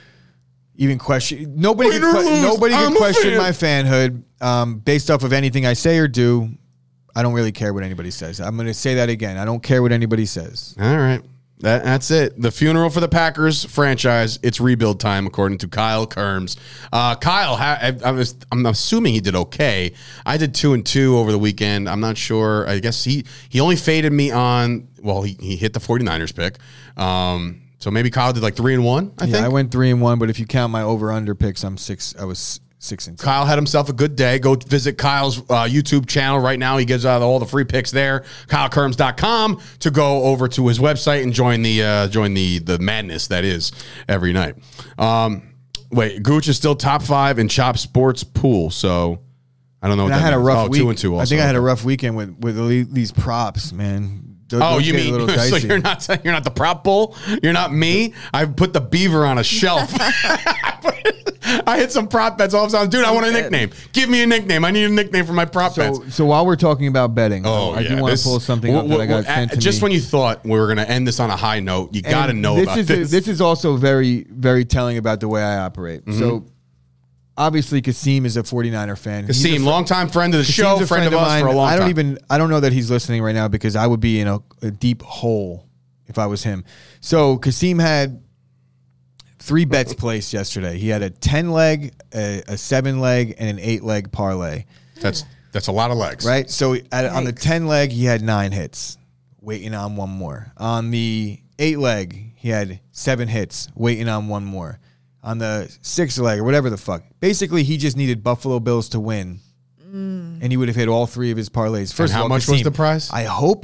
even question. Nobody Win can, or que- lose, nobody I'm can a question fan. my fanhood um, based off of anything I say or do. I don't really care what anybody says. I'm going to say that again. I don't care what anybody says. All right. That, that's it. The funeral for the Packers franchise. It's rebuild time, according to Kyle Kerms. Uh, Kyle, ha- I, I was, I'm assuming he did okay. I did two and two over the weekend. I'm not sure. I guess he, he only faded me on, well, he, he hit the 49ers pick. Um, so maybe Kyle did like three and one, I Yeah, think. I went three and one, but if you count my over under picks, I'm six. I was six and two. Kyle had himself a good day. Go visit Kyle's uh, YouTube channel right now. He gives out all the free picks there. Kyle Kerms dot com to go over to his website and join the uh, join the the madness that is every night. Um, wait, Gooch is still top five in Chop Sports pool. So I don't know. What And I that had a means. rough oh, week. two and two. Also. I think I had a rough weekend with with the- these props, man. Those- Oh, those you get a mean little so dicey. you're not you're not the prop bull? You're not me? I put the beaver on a shelf. I hit some prop bets all of a sudden. Dude, I want a nickname. Give me a nickname. I need a nickname for my prop bets. So, so while we're talking about betting, Oh, I yeah. do want This- to pull something well, up that I got well, sent uh, to Just me. when you thought we were going to end this on a high note, you got to And know this about is this. this is also very, very telling about the way I operate. Mm-hmm. So, obviously, Kasim is a 49er fan. He's a Kasim, fr- longtime friend of the Kasim's show, a friend, of us mine. for a long I don't time. even. I don't know that he's listening right now because I would be in a, a deep hole if I was him. So Kasim had three bets placed yesterday. He had a ten leg, a, a seven leg, and an eight leg parlay. That's that's a lot of legs. Right. So at, on the Yikes. ten leg, he had nine hits, waiting on one more. On the eight leg, he had seven hits, waiting on one more. On the six leg or whatever the fuck. Basically, he just needed Buffalo Bills to win, and he would have hit all three of his parlays. First And how of all, much was Kasim, the prize? I hope you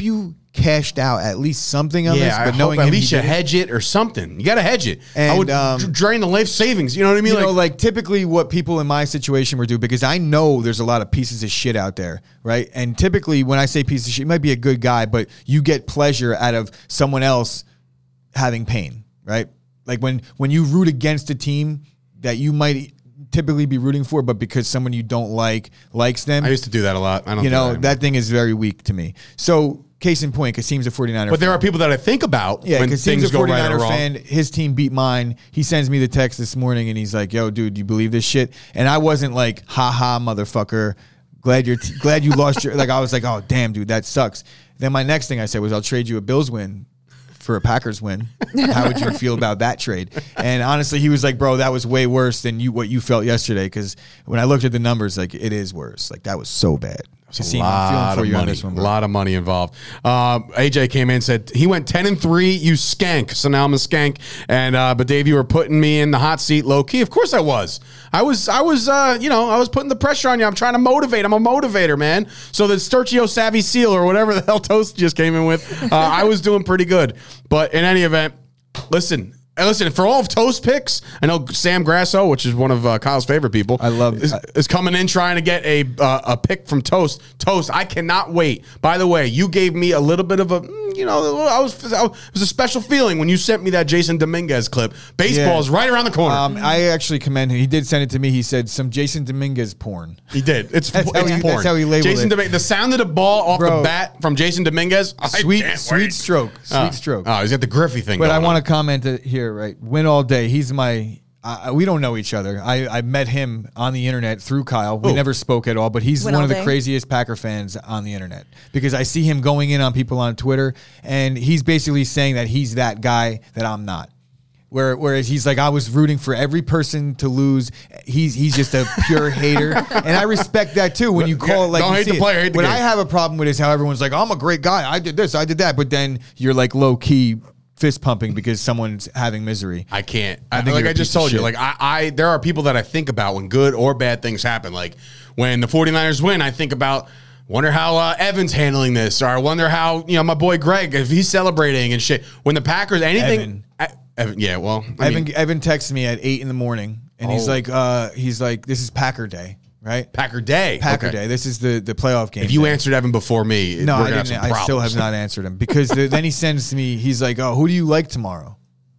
cashed out at least something on Yeah, this. I But hope knowing at him, least he you did it. hedge it or something. You got to hedge it. I And, would um, dr- drain the life savings. You know what I mean? You know, like typically what people in my situation would do, because I know there's a lot of pieces of shit out there, right? And typically when I say piece of shit, you might be a good guy, but you get pleasure out of someone else having pain, right? Like when, when you root against a team that you might typically be rooting for, but because someone you don't like likes them, I used to do that a lot. I don't you do know, that, that thing is very weak to me. So case in point, Kasim's a 49er But there fan. are people that I think about Yeah, when because things he's a go right or 49er wrong. fan. His team beat mine. He sends me the text this morning, and he's like, "Yo, dude, you believe this shit?" And I wasn't like, "Ha ha, motherfucker, glad you're t- glad you lost your." Like I was like, "Oh, damn, dude, that sucks." Then my next thing I said was, "I'll trade you a Bills win for a Packers win. How would you feel about that trade?" And honestly, he was like, "Bro, that was way worse than you what you felt yesterday." Because when I looked at the numbers, like it is worse. Like that was so bad. It's a Kasim, I'm feeling lot for of you on money. this one, A bro. lot of money involved. Uh, A J came in and said he went ten and three. You skank. So now I'm a skank. And uh, but Dave, you were putting me in the hot seat, low key. Of course I was. I was. I was. Uh, you know, I was putting the pressure on you. I'm trying to motivate. I'm a motivator, man. So the Sturgio Savvy Seal or whatever the hell Toast just came in with, uh, I was doing pretty good. But in any event, listen. And listen, for all of Toast picks, I know Sam Grasso, which is one of uh, Kyle's favorite people, I love- is, is coming in trying to get a uh, a pick from Toast. Toast, I cannot wait. By the way, you gave me a little bit of a, mm, you know, I was, I was it was a special feeling when you sent me that Jason Dominguez clip. Baseball's Yeah. right around the corner. Um, I actually commend him. He did send it to me. He said some Jason Dominguez porn. he did. It's That's how it's he- porn. that's how he labeled Jason it. Dominguez. The sound of the ball off Bro. the bat from Jason Dominguez. I Sweet, can't sweet wait. stroke. Sweet Oh. stroke. Oh, he's got the Griffey thing. But I going want on. to comment it here, right? Win all day. He's my. Uh, we don't know each other. I, I met him on the internet through Kyle. We Who? never spoke at all, but he's Win one all of the day? craziest Packer fans on the internet because I see him going in on people on Twitter, and he's basically saying that he's that guy that I'm not. Where, whereas he's like, I was rooting for every person to lose. He's he's just a pure hater, and I respect that too. When you call it like, Don't you hate see the it. player, hate the what game. I have a problem with is how everyone's like, I'm a great guy. I did this, I did that, but then you're like low key fist pumping because someone's having misery. I can't. I, think like you're I a just piece of told you, shit. like I, I, there are people that I think about when good or bad things happen. Like when the 49ers win, I think about, wonder how uh, Evan's handling this, or I wonder how, you know, my boy Greg, if he's celebrating and shit. When the Packers, anything. Evan. I, Evan yeah, well, I Evan mean, Evan texted me at eight in the morning, and he's Oh. like, uh, he's like, this is Packer Day, right? Packer Day. Packer Okay. Day. This is the the playoff game. If you day. answered Evan before me, no, we're I gonna didn't. have some I still problems. have not answered him because the, then he sends to me. He's like, oh, who do you like tomorrow?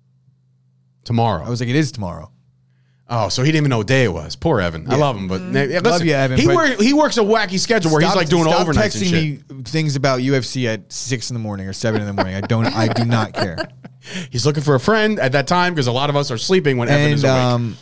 Tomorrow. I was like, it is tomorrow. oh, so he didn't even know what day it was. Poor Evan. I love him, but yeah, listen, Love you, Evan, he, but- work, he works a wacky schedule where he's Stop- like doing stop overnights and texting shit. me things about U F C at six in the morning or seven in the morning. I don't. I do not care. He's looking for a friend at that time because a lot of us are sleeping when Evan is And awake. um,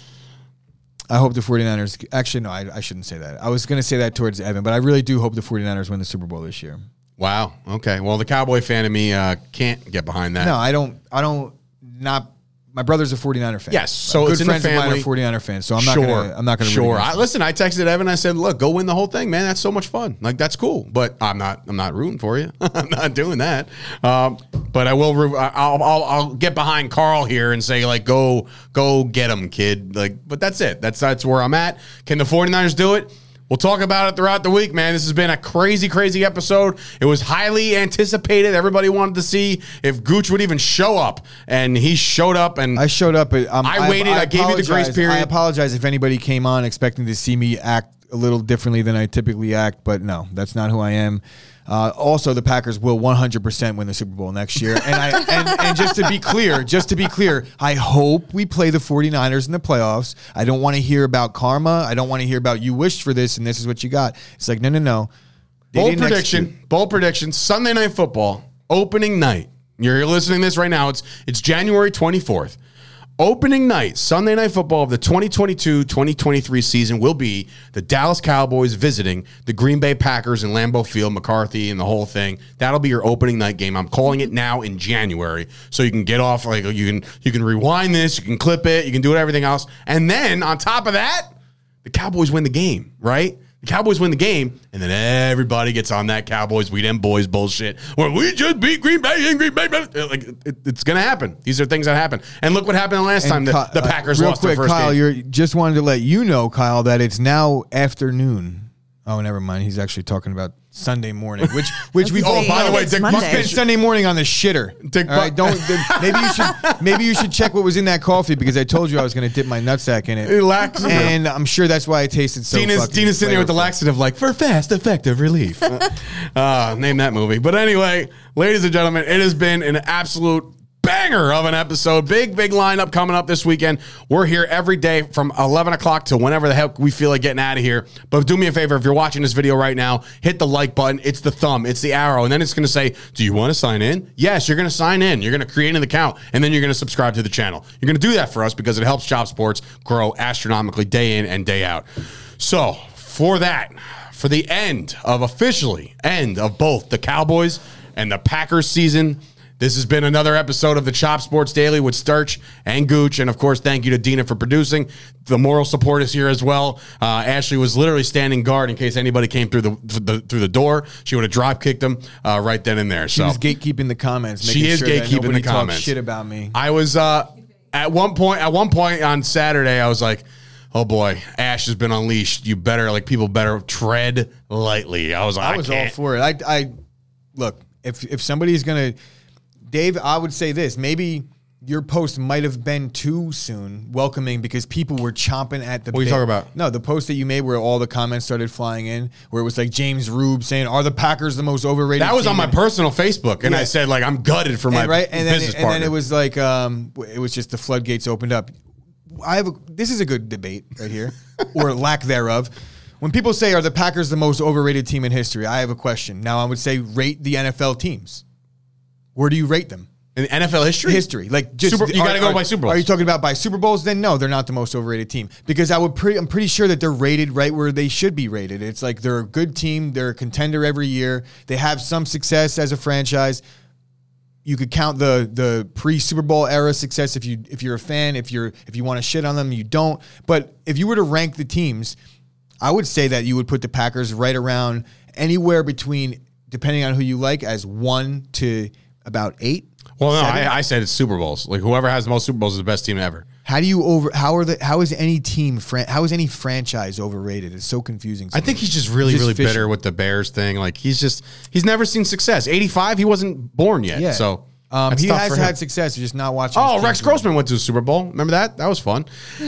I hope the 49ers. Actually, no, I, I shouldn't say that. I was going to say that towards Evan, but I really do hope the 49ers win the Super Bowl this year. Wow. Okay. Well, the Cowboy fan in me uh, can't get behind that. No, I don't. I don't. Not. My brother's a 49er fan. Yes, so good it's in the friends of mine family. are 49er fans. So I'm not sure. gonna. I'm not gonna. root Sure. against I, them. listen, I texted Evan. I said, "Look, go win the whole thing, man. That's so much fun. Like that's cool." But I'm not. I'm not rooting for you. I'm not doing that. Um, but I will. Root, I'll, I'll. I'll get behind Carl here and say, like, go, go get him, kid. Like, but that's it. That's that's where I'm at. Can the 49ers do it? We'll talk about it throughout the week, man. This has been a crazy, crazy episode. It was highly anticipated. Everybody wanted to see if Gooch would even show up, and he showed up. And I showed up. But, um, I waited, I gave you the grace apologize- period. I apologize if anybody came on expecting to see me act a little differently than I typically act, but no, that's not who I am. Uh, also, the Packers will one hundred percent win the Super Bowl next year. And I and, and just to be clear, just to be clear, I hope we play the 49ers in the playoffs. I don't want to hear about karma. I don't want to hear about you wished for this and this is what you got. It's like, no, no, no. They Bold didn't prediction. execute. Bold prediction. Sunday Night Football. Opening night. You're listening to this right now. It's it's January twenty-fourth. Opening night, Sunday Night Football of the twenty twenty-two twenty twenty-three season will be the Dallas Cowboys visiting the Green Bay Packers in Lambeau Field, McCarthy, and the whole thing. That'll be your opening night game. I'm calling it now in January, so you can get off. Like you can you can rewind this, you can clip it, you can do everything else, and then on top of that, the Cowboys win the game, right? The Cowboys win the game, and then everybody gets on that Cowboys, we them boys bullshit. Where we just beat Green Bay and Green Bay. Like it, it's going to happen. These are things that happen. And look what happened the last time the, Ky- the Packers uh, real lost quick, their first Kyle, game. you're just wanted to let you know, Kyle, that it's now afternoon Oh, never mind. He's actually talking about Sunday morning, which which we. That's Oh, by the way, it's Dick Monday. Buck spent Sunday morning on the shitter. Dick All right, Buck- don't. then maybe you should maybe you should check what was in that coffee because I told you I was going to dip my nutsack in it, Lax- and I'm sure that's why it tasted so. Dina's, fucking Dina's sitting there with the flavorful. laxative, like, for fast, effective relief. uh, uh, name that movie. But anyway, ladies and gentlemen, it has been an absolute banger of an episode. Big, big lineup coming up this weekend. We're here every day from eleven o'clock to whenever the heck we feel like getting out of here. But do me a favor, if you're watching this video right now, hit the like button. It's the thumb. It's the arrow. And then it's going to say, do you want to sign in? Yes, you're going to sign in. You're going to create an account. And then you're going to subscribe to the channel. You're going to do that for us because it helps Chop Sports grow astronomically day in and day out. So for that, for the end of officially end of both the Cowboys and the Packers season, this has been another episode of the Chop Sports Daily with Sturch and Gooch. And, of course, thank you to Dina for producing. The moral support is here as well. Uh, Ashley was literally standing guard in case anybody came through the, the through the door. She would have drop kicked them uh, right then and there. She So was gatekeeping the comments. She making is sure that gatekeeping nobody the talks comments. Shit about me. I was uh, at one point. At one point on Saturday, I was like, "Oh boy, Ash has been unleashed. You better like people better tread lightly." I was like, I was I all can't. for it. I, I look if if somebody's gonna, Dave, I would say this. Maybe your post might have been too soon, welcoming because people were chomping at the. What are you bit. talking about? No, the post that you made where all the comments started flying in, where it was like James Rube saying, "Are the Packers the most overrated?" That was team on my in-" personal Facebook, and Yeah. I said like I'm gutted for my and, right, and then business and partner. then it was like um, it was just the floodgates opened up. I have a, this is a good debate right here, or lack thereof. When people say, "Are the Packers the most overrated team in history?" I have a question. Now I would say rate the N F L teams. Where do you rate them? in N F L history. History, like just Super- you are- gotta go are- by Super Bowls. Are you talking about by Super Bowls? Then no, they're not the most overrated team because I would pretty. I'm pretty sure that they're rated right where they should be rated. It's like they're a good team. They're a contender every year. They have some success as a franchise. You could count the the pre Super Bowl era success if you if you're a fan. If you're if you want to shit on them, you don't. But if you were to rank the teams, I would say that you would put the Packers right around anywhere between, depending on who you like, as one to about eight. Well, no, seven. I, I said it's Super Bowls. Like whoever has the most Super Bowls is the best team ever. How do you over? How are the? How is any team? Fran, how is any franchise overrated? It's so confusing. to I me. think he's just really, Just really fishing. bitter with the Bears thing. Like he's just he's never seen success. eighty-five, he wasn't born yet. Yeah. So um, that's he tough has for him. had success. Just not watching. Oh, his Rex teams win. Grossman went to the Super Bowl. Remember that? That was fun.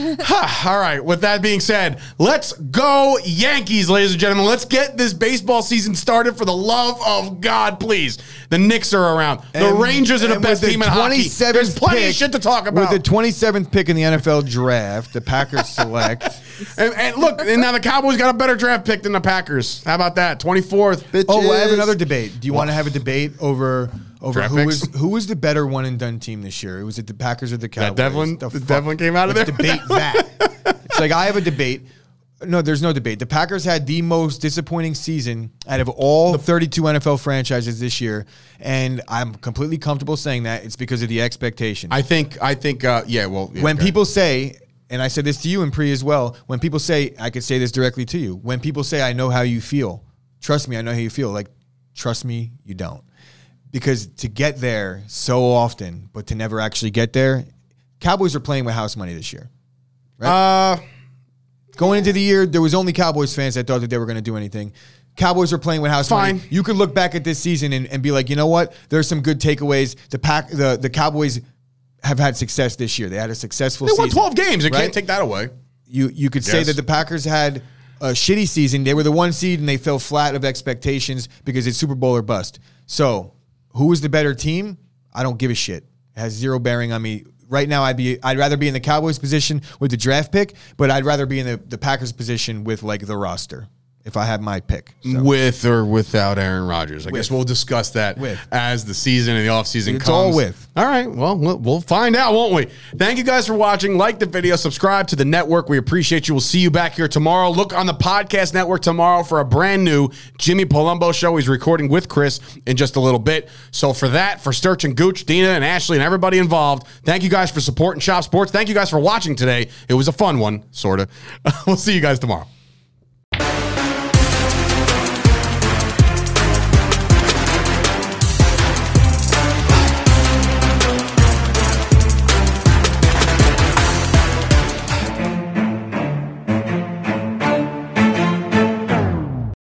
Ha, all right. With that being said, let's go Yankees, ladies and gentlemen. Let's get this baseball season started for the love of God, please. The Knicks are around. The And- Rangers are the and best with team in hockey. twenty-seventh There's plenty pick- of shit to talk about. With the twenty-seventh pick in the N F L draft, the Packers select. and, and look, and now the Cowboys got a better draft pick than the Packers. How about that? twenty-fourth. Oh, I have bitches. another debate. Do you want to have a debate over over Draft who picks? was who was the better one and done team this year? Was it the Packers or the Cowboys? Devlin- The the fuck? Devlin came out of Let's there? debate that. It's like I have a debate. No, there's no debate. The Packers had the most disappointing season out of all thirty-two N F L franchises this year, and I'm completely comfortable saying that. It's because of the expectations. I think, I think, uh, yeah, well. Yeah, when go ahead. people say, and I said this to you and Pri as well, when people say, I could say this directly to you, when people say, I know how you feel, trust me, I know how you feel. Like, trust me, you don't. Because to get there so often, but to never actually get there, Cowboys are playing with house money this year. Uh, Going into the year, there was only Cowboys fans that thought that they were going to do anything. Cowboys are playing with house Fine. money. You could look back at this season and, and be like, you know what? There's some good takeaways. The pack, the, the Cowboys have had success this year. They had a successful they season. won twelve games. You right? can't take that away. You you could say Yes. that the Packers had a shitty season. They were the one seed and they fell flat of expectations because it's Super Bowl or bust. So who is the better team? I don't give a shit. It has zero bearing on me. Right now, I'd be I'd rather be in the Cowboys position with the draft pick, but I'd rather be in the, the Packers position with like the roster if I had my pick. So. With or without Aaron Rodgers. I With. guess we'll discuss that With. as the season and the offseason It's comes. all with. All right. Well, we'll we'll find out, won't we? Thank you guys for watching. Like the video. Subscribe to the network. We appreciate you. We'll see you back here tomorrow. Look on the podcast network tomorrow for a brand new Jimmy Palumbo show. He's recording with Chris in just a little bit. So for that, for Sturch and Gooch, Dina and Ashley and everybody involved, thank you guys for supporting Chop Sports. Thank you guys for watching today. It was a fun one, sort of. We'll see you guys tomorrow.